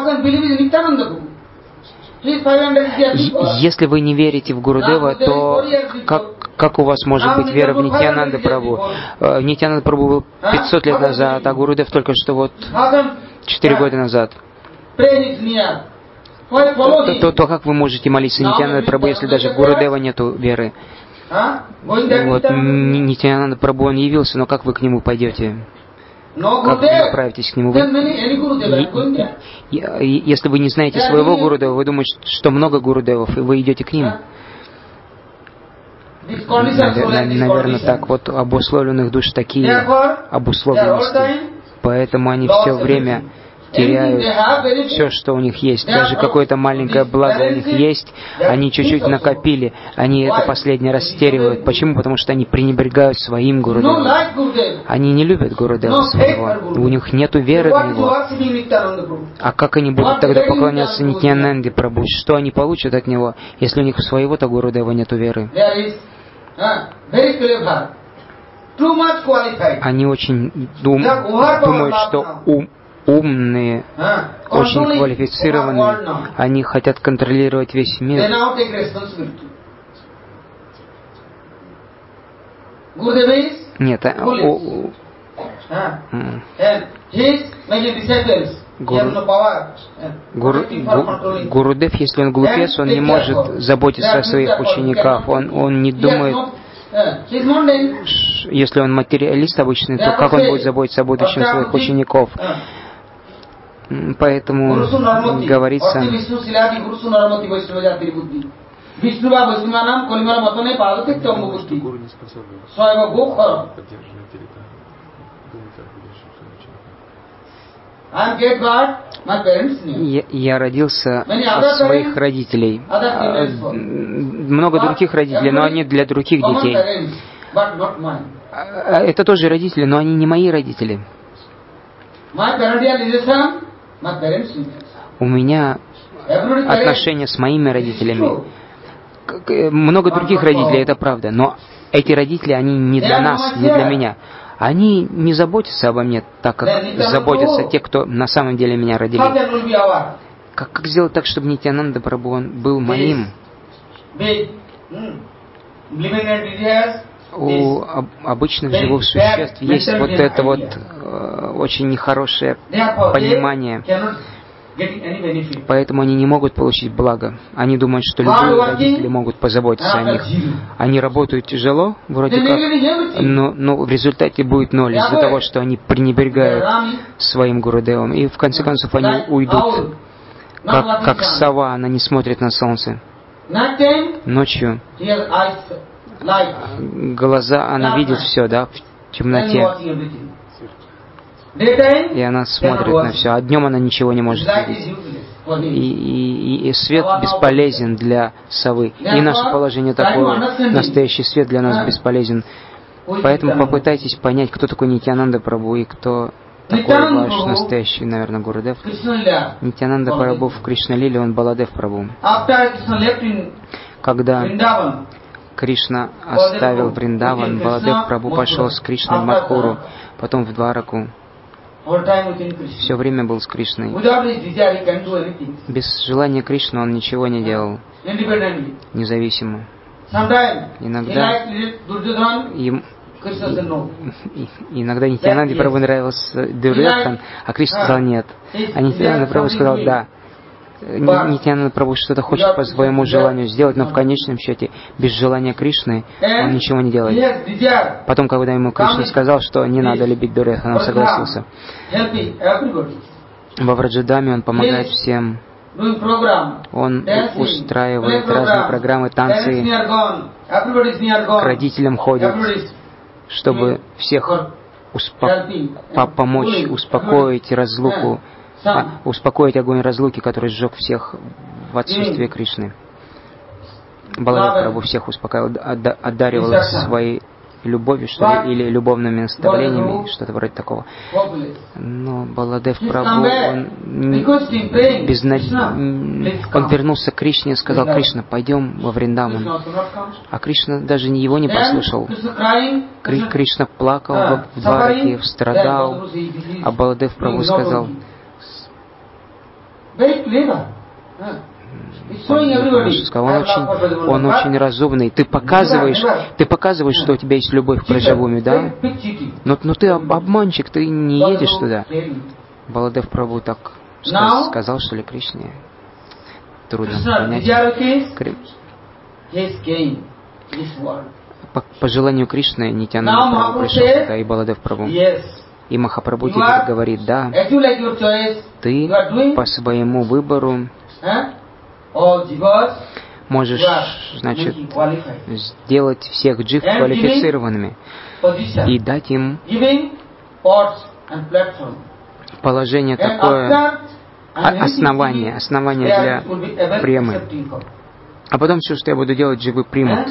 Speaker 1: Если вы не верите в Гурудева, то как, как у вас может быть вера в Нитьянанда Прабху? Нитьянанда Прабху был пятьсот лет назад, а Гурудев только что вот четыре года назад. То, то, то как вы можете молиться Нитьянанда Прабху, если даже в Гурудева нету веры? Вот Нитьянанда Прабху, он явился, но как вы к нему пойдете? Как вы направитесь к нему? Вы... И, и, если вы не знаете своего Гурудева, вы думаете, что много Гурудевов, и вы идете к ним. Наверное, наверное так. Вот обусловленных душ такие обусловленности. Поэтому они все время теряют все, что у них есть. Даже какое-то маленькое благо у них есть, они чуть-чуть накопили, они это последнее растеривают. Почему? Потому что они пренебрегают своим Гурудевом. Они не любят Гурудева своего. У них нету веры в него. А как они будут тогда поклоняться Нитьянанде Прабху? Что они получат от него, если у них своего-то Гурудева нету веры? Они очень дум, думают, что ум умные, очень квалифицированные, они хотят контролировать весь мир. Нет, а, о, Гуру, Гуру, Гу, Гурудев, если он глупец, он не может заботиться о своих учениках, он, он не думает, если он материалист обычный, то как он будет заботиться о будущем своих учеников? Поэтому говорится, я, я родился от своих родителей. Много других родителей, но они для других детей. Это тоже родители, но они не мои родители. У меня отношения с моими родителями. Много других родителей, это правда, но эти родители, они не для нас, не для меня. Они не заботятся обо мне так, как заботятся те, кто на самом деле меня родили. Как, как сделать так, чтобы Нитьянанда Прабху он был моим? У об, обычных живых существ есть вот это вот э, очень нехорошее понимание. Поэтому они не могут получить благо. Они думают, что любые родители могут позаботиться о них. Они работают тяжело, вроде как, но, но в результате будет ноль из-за того, что они пренебрегают своим Гурудевом. И в конце концов они уйдут, как, как сова, она не смотрит на солнце. Ночью глаза, она видит все, да, в темноте. И она смотрит на все, а днем она ничего не может видеть. И, и, и свет бесполезен для совы. И наше положение такое, настоящий свет для нас бесполезен. Поэтому попытайтесь понять, кто такой Нитьянанда Прабху и кто такой ваш настоящий, наверное, Гурудев. Нитьянанда Прабху в Кришна-лиле, он Баладев Прабху. Когда Кришна оставил Вриндаван, Баладев Прабху пошел с Кришной в Мадхуру, потом в Двараку. Все время был с Кришной. Без желания Кришны он ничего не делал. Независимо. Иногда им, и, иногда Нитьянанде Прабху нравился Дурьодхан, а Кришна сказал нет. А Нитьянанда Прабху сказал да. Нитьянанда Прабху что-то хочет по своему желанию сделать, но в конечном счете, без желания Кришны, он ничего не делает. Потом, когда ему Кришна сказал, что не надо любить Дурьодхана, он согласился. Во Враджадаме он помогает всем. Он устраивает разные программы, танцы, к родителям ходит, чтобы всех успо- помочь, успокоить разлуку, а, успокоить огонь разлуки, который сжег всех в отсутствие Кришны. Баладев Прабху всех успокаивал, одаривал их своей любовью, что ли, или любовными наставлениями, что-то вроде такого. Но Баладев Прабху, он, безна... он вернулся к Кришне и сказал: Кришна, пойдем во Вриндаван. А Кришна даже его не послушал. Кри... Кришна плакал в Двараке, страдал, а Баладев Прабху сказал: Он, сказал, он, очень, он очень разумный. Ты показываешь, ты показываешь, что у тебя есть любовь к Браджавуми, да? Но, но ты обманщик, ты не едешь туда. Баладев Прабху так сказ, сказал, что ли, Кришне? Трудно понять. По, по желанию Кришны Нитьянанда Прабху пришел туда, и Баладев Прабху. И Махапрабху теперь говорит: да, ты по своему выбору можешь, значит, сделать всех джив квалифицированными и дать им положение такое, основание, основание для премы. А потом все, что я буду делать, дживы примут.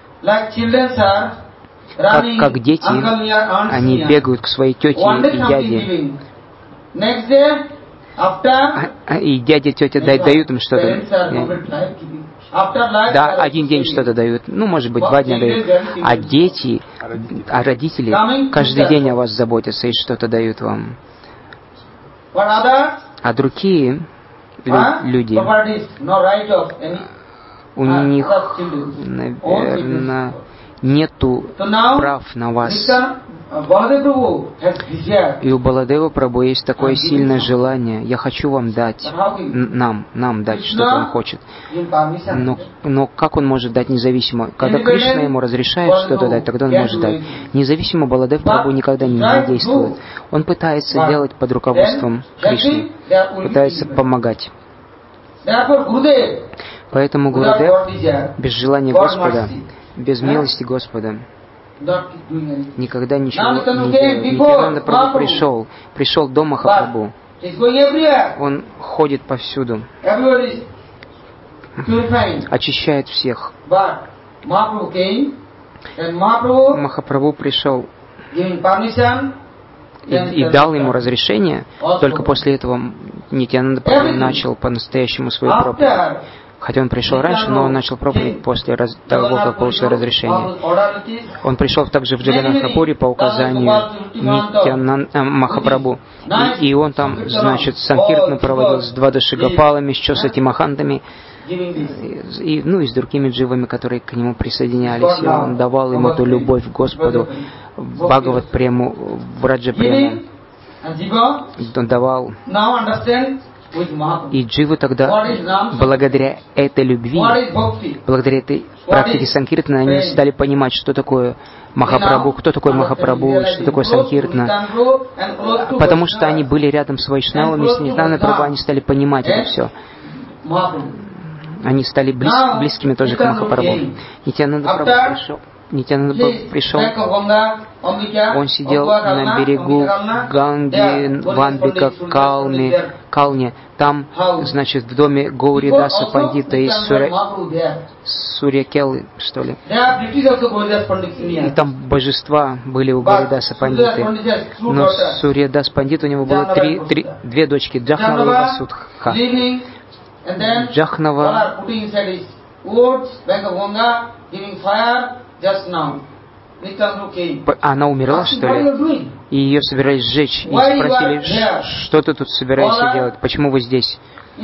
Speaker 1: Как, как дети, они бегают к своей тете и дяде. А, и дядя, тетя дают им что-то. Да, один день что-то дают. Ну, может быть, два дня дают. А дети, а родители каждый день о вас заботятся и что-то дают вам. А другие лю- люди, у них, наверное, нету прав на вас. И у Баладева Прабху есть такое сильное желание: я хочу вам дать, нам, нам дать, что-то он хочет. Но, но как он может дать независимо? Когда Кришна ему разрешает что-то дать, тогда он может дать. Независимо Баладев Прабху никогда не действует. Он пытается делать под руководством Кришны, пытается помогать. Поэтому Гурудев без желания Господа, без милости Господа, никогда ничего не делает. Нитьянанда Прабху пришел, пришел до Махапрабху. Он ходит повсюду, очищает всех. Махапрабху пришел и, и дал ему разрешение. Только после этого Нитьянанда Прабху начал по-настоящему свою проповедь. Хотя он пришел раньше, но он начал проповедь после раз... того, как получил разрешение. Он пришел также в Джаганнатхапури по указанию Нитьянанда Махапрабху. И, и он там, значит, санкиртану проводил с Двадаши Гопалами, с Чосати Махантами, и, ну, и с другими дживами, которые к нему присоединялись. И он давал им эту любовь к Господу, Бхагават Прему, Враджа Прему. Он давал. И дживы тогда, благодаря этой любви, благодаря этой практике санкиртана, они стали понимать, что такое Махапрабху, кто такой Махапрабху, что такое санкиртана. Потому что они были рядом с Вайшнавами, с Нитьянанда Прабху, они стали понимать это все. Они стали близ, близкими тоже к Махапрабху. Нитьянанда Прабху пришел. Нитьянанда Прабху пришел, он сидел на берегу Ганги, Ванбика, Калме, Калне. Там, значит, в доме Гауридаса Пандита и Суря... Сурьякелы, что ли. И там божества были у Гауридаса Пандиты. Но Сурьядас Пандит, у него было три, три, две дочки, Джахнава и Васудха. Джахнава она умерла, что ли? И ее собирались сжечь. И спросили, что ты тут собираешься делать? Почему вы здесь?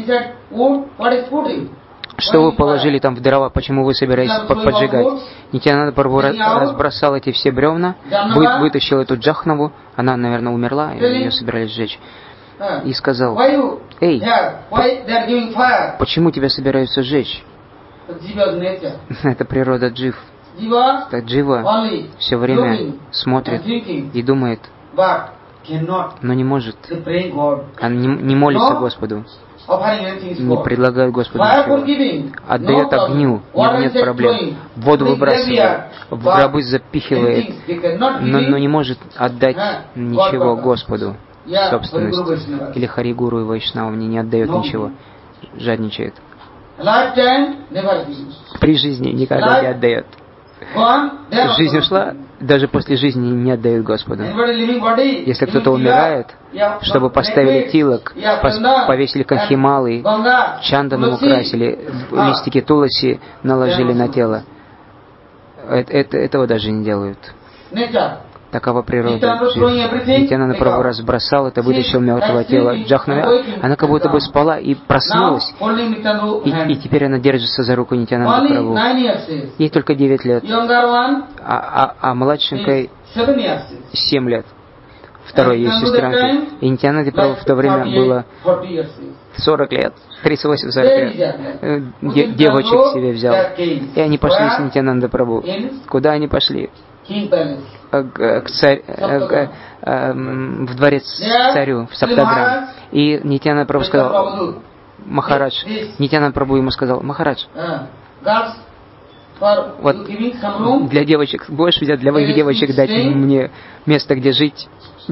Speaker 1: Что вы положили там в дрова? Почему вы собираетесь поджигать? Нитьянанда Прабху разбросал эти все бревна, вытащил эту Джахнаву, она, наверное, умерла, и ее собирались сжечь. И сказал, эй, почему тебя собираются сжечь? Это природа джив. Так джива все время смотрит и думает, но не может. Она не, не молится Господу, не предлагает Господу ничего. Отдает огню, нет, нет проблем. Воду выбрасывает, в гробы запихивает, но, но не может отдать ничего Господу, собственность. Или Харигуру и Вайшнавам не отдает ничего, жадничает. При жизни никогда не отдает. Жизнь ушла, даже после жизни не отдают Господу. Если кто-то умирает, чтобы поставили тилок, повесили канхималы, чанданом украсили, листики туласи наложили на тело, это, это, этого даже не делают. Такова природа. Нитьянанда Прабху разбросал это, вытащил мертвое тело Джахнавы. Она как будто бы спала и проснулась. И, и теперь она держится за руку Нитьянанда Прабху. Ей только девять лет. А, а, а младшенькой семь лет. Второй ее сестренке. И Нитьянанде Прабху в то время было сорок лет. тридцать восемь сорок лет. Девочек себе взял. И они пошли с Нитьянанда Прабху. Куда они пошли? К царь, к, э, в дворец царю, в Саптаграм. И Нитьянанда Прабху сказал, Махарадж, Нитьянанда Прабху ему сказал, Махарадж, вот для девочек, будешь взять для моих девочек дать мне место, где жить?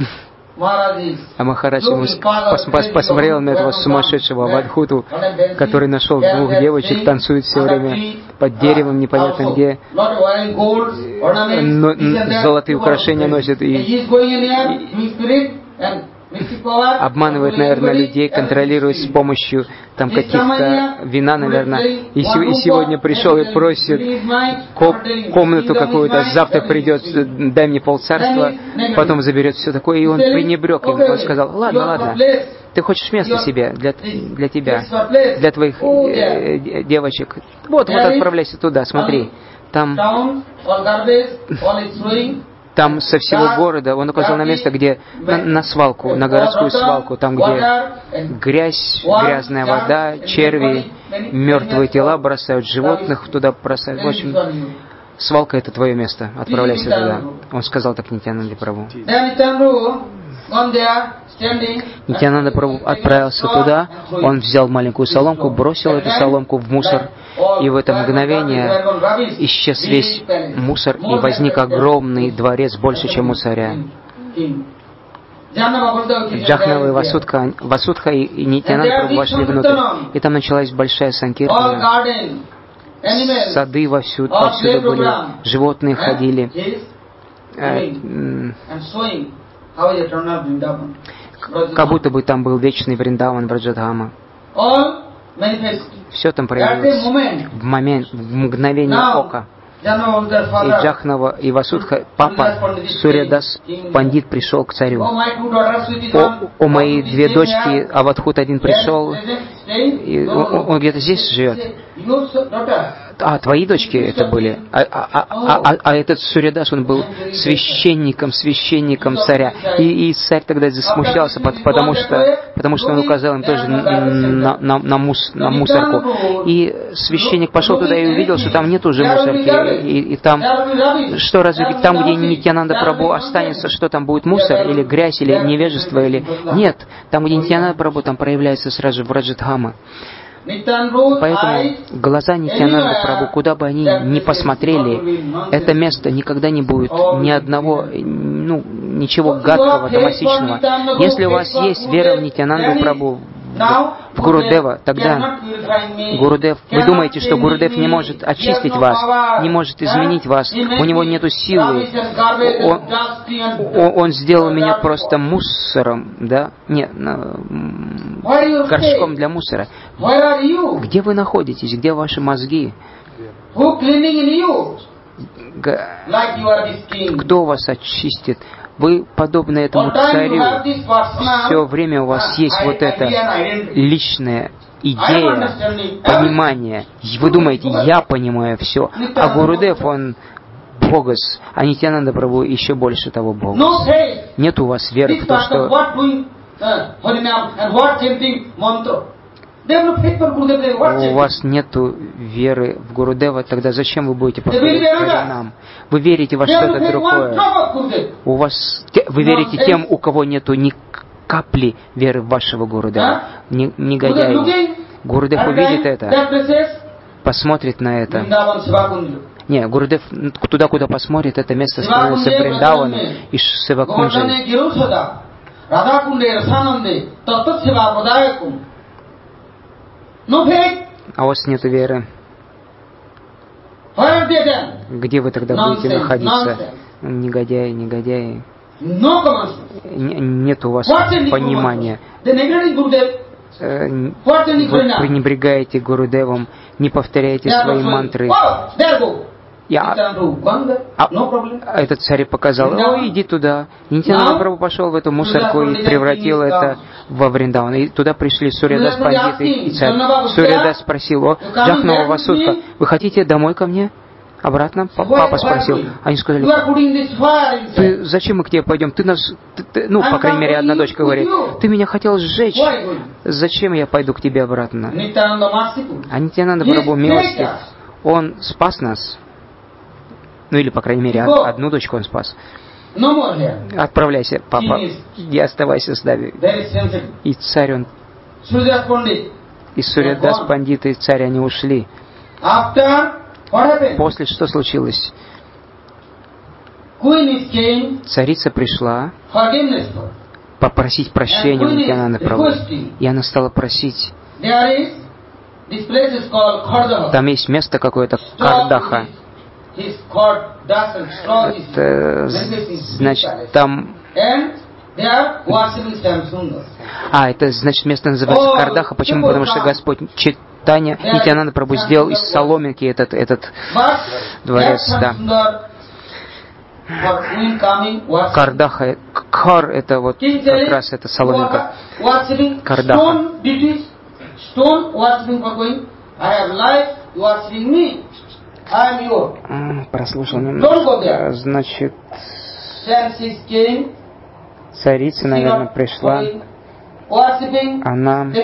Speaker 1: А Махарадж ему пос, пос, посмотрел на этого сумасшедшего Вадхуту, который нашел двух девочек, танцует все время под деревом, непонятно где, но золотые украшения носит и, и обманывает, наверное, людей, контролирует с помощью там каких-то вина, наверное. И, и сегодня пришел и просит комнату какую-то, завтра придет, дай мне полцарства, потом заберет все такое. И он пренебрег им. Он сказал, ладно, ладно, ты хочешь место себе для, для тебя, для твоих э, девочек. Вот, вот отправляйся туда, смотри. Там... Там со всего города, он указал на место, где на, на свалку, на городскую свалку, там, где грязь, грязная вода, черви, мертвые тела бросают, животных туда бросают. В общем, свалка — это твое место, отправляйся туда. Он сказал так Нитьянанде Прабху. Нитьянанда Прабху отправился туда, он взял маленькую соломку, бросил эту соломку в мусор, и в это мгновение исчез весь мусор, и возник огромный дворец, больше, чем у царя. Джахнава и Васудха, Васудха и, и Нитьянанда Прабху вошли внутрь, и там началась большая санкиртана. Сады вовсюду, повсюду были, животные ходили. Как будто бы там был вечный Вриндаван Враджадхама. Все там проявилось в момент, в мгновение ока. И Джахнава и Васудха, папа Сурьядас Пандит пришел к царю. О, о мои две дочки, Авадхут один пришел, и он, он где-то здесь живет. А, твои дочки это были. А, а, а, а, а этот Сурьядас, он был священником, священником царя. И, и царь тогда засмущался, потому что, потому что он указал им тоже на, на, на, мус, на мусорку. И священник пошел туда и увидел, что там нет уже мусорки. И, и там, что разве там, где Нитьянанда Прабху останется, что там будет мусор, или грязь, или невежество, или... Нет, там, где Нитьянанда Прабху, там проявляется сразу Враджадхама. Поэтому глаза Нитьянанда Прабху, куда бы они ни посмотрели, это место никогда не будет ни одного, ну, ничего гадкого, томасичного. Если у вас есть вера в Нитьянанду Прабху, в Гурудева, тогда Гурудев, вы думаете, что Гурудев не может очистить вас, не может изменить вас, у него нету силы, он, он, он сделал меня просто мусором, да, нет, горшком для мусора. Где вы находитесь, где ваши мозги? Кто вас очистит? Вы подобны этому царю. Все время у вас есть вот эта личная идея, понимание. Вы думаете, я понимаю все. А Гурудев, он Богос, а Нитьянанда Прабху еще больше того Богос. Нет у вас веры в то, что... У вас нету веры в Гурудева, тогда зачем вы будете повторять Харинам? Вы верите во что-то другое. У вас, вы верите тем, у кого нету ни капли веры в вашего Гурудева. Негодяи. Гурудев увидит это, посмотрит на это. Не, Гурудев туда, куда посмотрит, это место становится Вриндаваном и Севакунджей. А у вас нет веры. Где вы тогда будете находиться? Негодяи, негодяи. Нет у вас понимания. Вы пренебрегаете Гурудевом, не повторяете свои мантры. Я... А этот царь показал, ой, иди туда. Нитьянанда Прабху пошел в эту мусорку и превратил это во Вриндаван. И туда пришли Сурьядас Пандит и царь. Сурьядас спросил, о, Джахнава Васудха, вы хотите домой ко мне? Обратно? Папа спросил. Они сказали, ты, зачем мы к тебе пойдем? Ты нас, ты, ты, ну, по крайней мере, одна дочка говорит, ты меня хотел сжечь. Зачем я пойду к тебе обратно? А Нитьянанда Прабху милостив. Он спас нас. Ну или, по крайней мере, одну дочку он спас. Отправляйся, папа, и оставайся с нами. И царь он... И Сурьядас Пандит и царь, они ушли. После что случилось? Царица пришла попросить прощения у Нитьянанды Прабху. И она стала просить. Там есть место какое-то, Кардаха. Это, значит, там... А, это, значит, место называется Кардаха. Почему? Потому что Господь Чайтанья, Нитьянанда Прабху сделал из соломинки этот, этот дворец, да. Кардаха, Кар, это вот как раз эта соломинка. Кардаха. Прослушал немножко. Значит, царица, наверное, пришла. Она...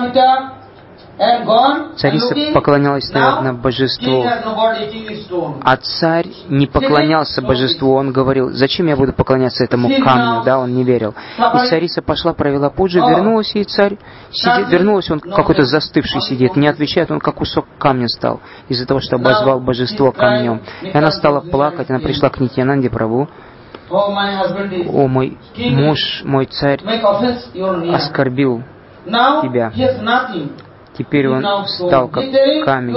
Speaker 1: Царица поклонялась, наверное, божеству. А царь не поклонялся божеству. Он говорил, зачем я буду поклоняться этому камню? Да, он не верил. И царица пошла, провела пуджу, вернулась, и царь сидит, вернулась, он какой-то застывший сидит, не отвечает, он как кусок камня стал, из-за того, что обозвал божество камнем. И она стала плакать, она пришла к Нитьянанде Прабху. О, мой муж, мой царь оскорбил тебя. Теперь он стал как камень.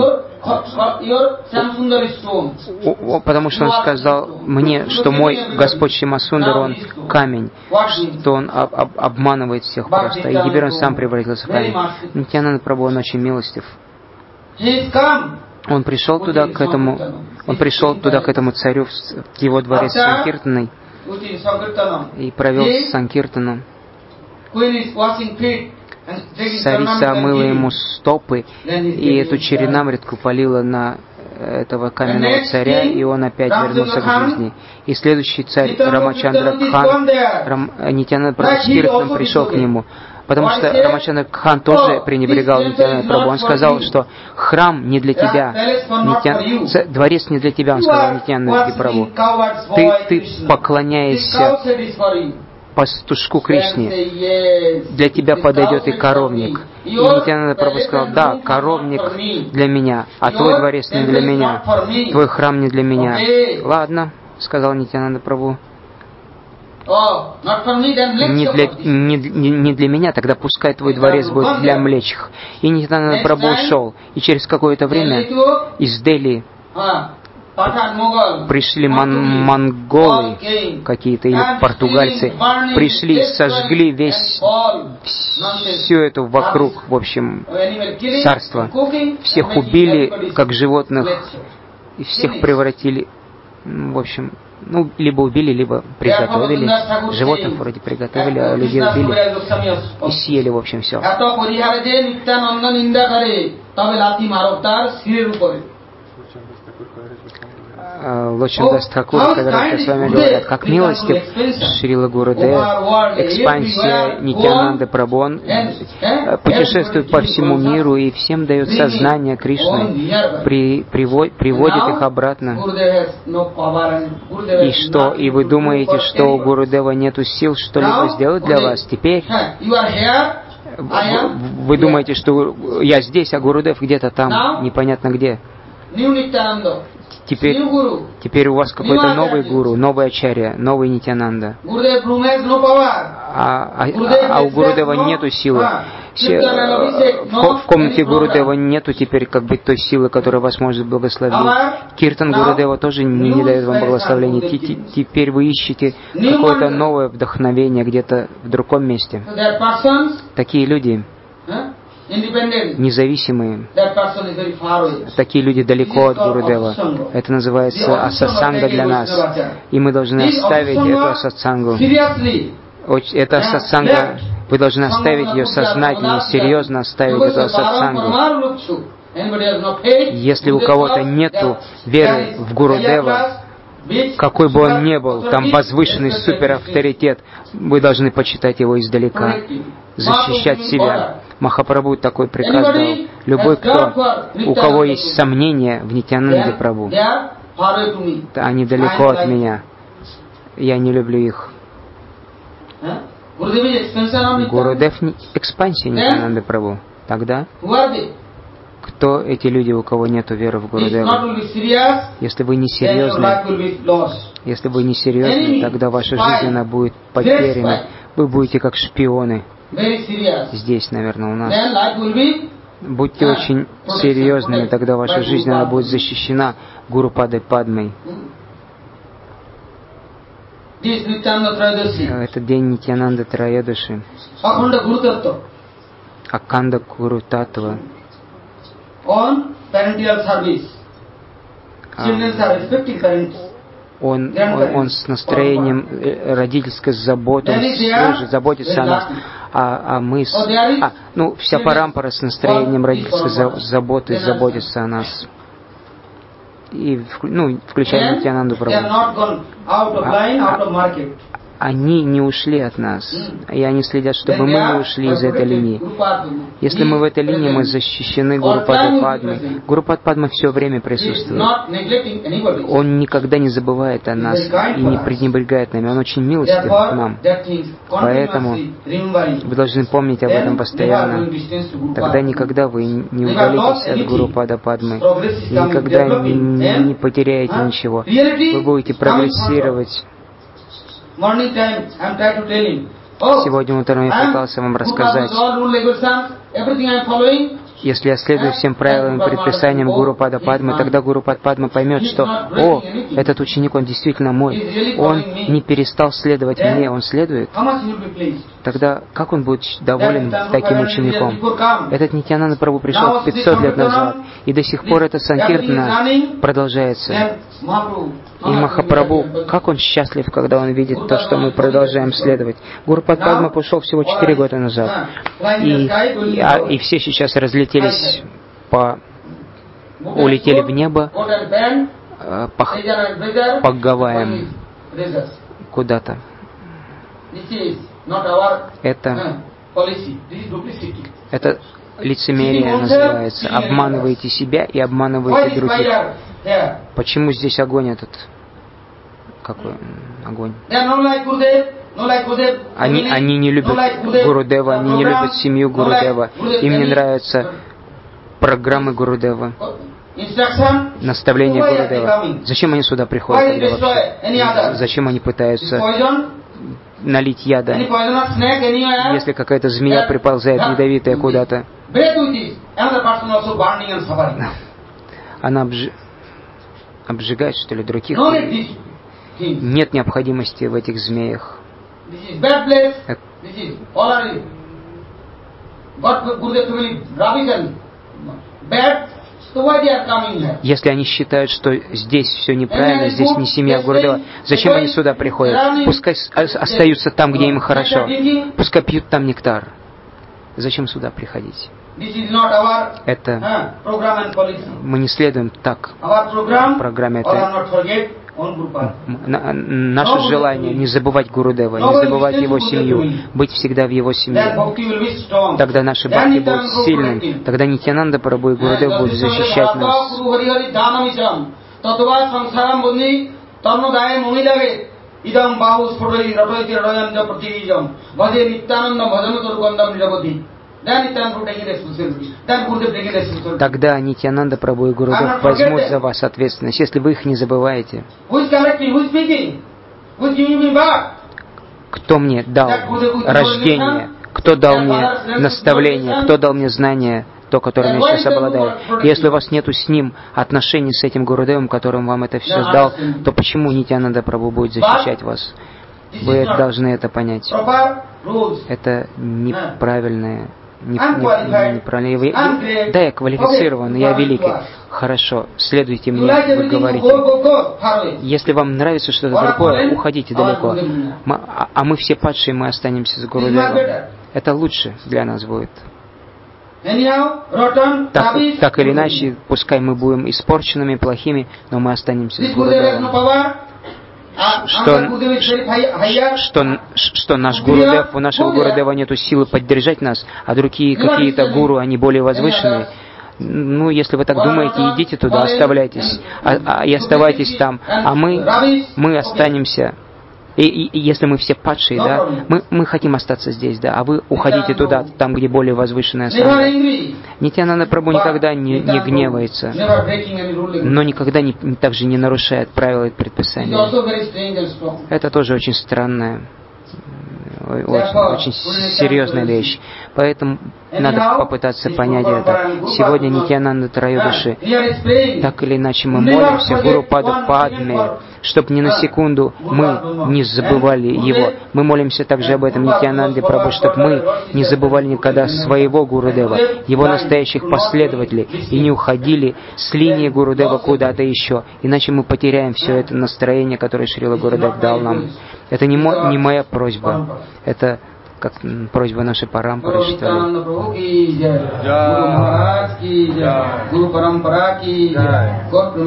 Speaker 1: Потому что он сказал мне, что мой Господь Шьямасундар, он камень, что он об, об, обманывает всех просто. И теперь он сам превратился в камень. Нитьянанда Прабху, он очень милостив. Он пришел туда к этому, он пришел туда к этому царю в его дворец Санкиртаной и провел Санкиртану. Царица омыла ему стопы, и эту черенамритку полила на этого каменного царя, и он опять вернулся к жизни. И следующий царь Рамачандра Кхан, Рам, Нитьянанда Прабху с Киртаном пришел к нему, потому что Рамачандра Кхан тоже пренебрегал Нитьянанда Прабху. Он сказал, что храм не для тебя, Нитьян... дворец не для тебя, он сказал Нитьянанда Прабху. Ты, ты поклоняешься пастушку Кришне, для тебя подойдет и коровник. И Нитьянанда Прабху сказал, да, коровник для меня, а твой дворец не для меня, твой храм не для меня. Ладно, сказал Нитьянанда Прабху. Не для, не, не, не для меня, тогда пускай твой дворец будет для млечих. И Нитьянанда Прабху ушел. И через какое-то время из Дели пришли мон монголы какие-то или португальцы, пришли, сожгли весь, всю эту вокруг, в общем, царство. Всех убили, как животных, и всех превратили, в общем, ну, либо убили, либо приготовили. Животных вроде приготовили, а людей убили и съели, в общем, все. Лочандас Тхакур, когда с вами говорят, как милостив Шрила Гурудев, экспансия Нитьянанды Прабху, он путешествует по всему миру и всем дает сознание Кришны, при, приводит, приводит их обратно. И что? И вы думаете, что у Гурудева нету сил что-либо сделать для вас? Теперь вы думаете, что я здесь, а Гурудев где-то там, непонятно где. Теперь, теперь у вас какой-то новый гуру, новый ачарья, новый Нитьянанда. А, а, а у Гурудева нету силы. Все, в, в комнате Гурудева нету теперь как бы той силы, которая вас может благословить. Киртан Гурудева тоже не, не дает вам благословения. Теперь вы ищете какое-то новое вдохновение где-то в другом месте. Такие люди независимые. Такие люди далеко от Гурудева. Это называется асатсанга для нас. И мы должны оставить эту асатсангу. Это асатсанга, вы должны оставить ее сознательно, серьезно оставить эту асатсангу. Если у кого-то нету веры в Гурудева, какой бы он ни был, там возвышенный суперавторитет, вы должны почитать его издалека, защищать себя. Махапрабху такой приказ дал. Любой, кто, у кого есть сомнения в Нитьянанде Прабху, они далеко от меня. Я не люблю их. Гурудев экспансия Нитьянанды Прабху. Тогда кто эти люди, у кого нет веры в Гурудева? Если вы не серьезны, если вы не серьезны, тогда ваша жизнь она будет потеряна. Вы будете как шпионы. Здесь, наверное, у нас. Будьте очень серьезными, тогда ваша жизнь она будет защищена Гуру Падой Падмой. Это день Нитьянанда Траядаши. Аканда Гуру Татва. Он, он, он с настроением родительской заботы, он служит, заботится о нас, а, а мы с... А, ну, вся Парампара с настроением родительской заботы заботится о нас. И, ну, включая Нитьянанду Прабху. А, они не ушли от нас, и они следят, чтобы мы не ушли из этой линии. Если мы в этой линии, мы защищены Гуру Падой Падмой. Гуру Пад Падма все время присутствует. Он никогда не забывает о нас и не пренебрегает нами. Он очень милостив к нам. Поэтому вы должны помнить об этом постоянно. Тогда никогда вы не удалитесь от Гуру Пада Падмы. И никогда не, не потеряете ничего. Вы будете прогрессировать. Сегодня утром я пытался вам рассказать. Если я следую всем правилам и предписаниям Гуру Пада Падмы, тогда Гуру Пад Падма поймет, что «О, этот ученик, он действительно мой, он не перестал следовать мне, он следует». Тогда как он будет доволен таким учеником? Этот Нитьянанда Прабху пришел пятьсот лет назад, и до сих пор эта санкиртана продолжается. И Махапрабху, как он счастлив, когда он видит то, что мы продолжаем следовать. Гуру Пад Падма ушел всего четыре года назад. И, и, а, и все сейчас разлетелись по... улетели в небо э, по, по Гавайям куда-то. Это, это лицемерие называется. Обманываете себя и обманываете других. Почему здесь огонь этот? Какой огонь? Они, они не любят Гурудева, они не любят семью Гурудева. Им не нравятся программы Гурудева, наставления Гурудева. Зачем они сюда приходят тогда вообще? Зачем они пытаются налить яда? Если какая-то змея приползает ядовитая куда-то, она обж... обжигает, что ли, других? Нет необходимости в этих змеях. Если они считают, что здесь все неправильно, здесь не семья Гурудева, зачем они сюда приходят? Пускай остаются там, где им хорошо. Пускай пьют там нектар. Зачем сюда приходить? Это мы не следуем так программе. Это наше желание не забывать Гурудева, не забывать его семью, быть всегда в его семье. Тогда наши бхакти будут сильным, тогда Нитьянанда Прабху и Гурудев будут защищать нас. Тогда Нитьянанда Прабху и Гурудев возьмут за вас ответственность, если вы их не забываете. Кто мне дал рождение? Кто дал мне наставление? Кто дал мне знание, то, которым я сейчас обладаю? Если у вас нету с ним отношений, с этим Гурудевом, которым вам это все дал, то почему Нитьянанда Прабху будет защищать вас? Вы должны это понять. Это неправильное. Не, не, неправильно. Вы, да, я квалифицирован, я великий. Хорошо, следуйте мне, вы говорите. Если вам нравится что-то другое, уходите далеко. Мы, а, а мы все падшие, мы останемся с Гурудевом. Это лучше для нас будет. Так, так или иначе, пускай мы будем испорченными, плохими, но мы останемся с Гурудевом. Что, что, что наш Гурудев, у нашего Гурудева нету силы поддержать нас, а другие какие-то гуру, они более возвышенные. Ну, если вы так думаете, идите туда, оставляйтесь, а, а, и оставайтесь там, а мы, мы останемся. И, и, и если мы все падшие, да, мы, мы хотим остаться здесь, да, а вы уходите туда, там, где более возвышенная санга. Нитьянанда Прабху никогда не, не гневается, но никогда не, также не нарушает правила и предписания. Это тоже очень странная, очень, очень серьезная вещь. Поэтому надо попытаться понять это. Сегодня Нитьянанда Трайодаши, так или иначе мы молимся Гуру Паду Падме, чтобы ни на секунду мы не забывали его. Мы молимся также об этом Нитьянанде Прабху, чтобы мы не забывали никогда своего Гурудева, его настоящих последователей, и не уходили с линии Гурудева куда-то еще. Иначе мы потеряем все это настроение, которое Шрила Гурудев дал нам. Это не, мо, не моя просьба, это как просьба нашей парампары, что ли.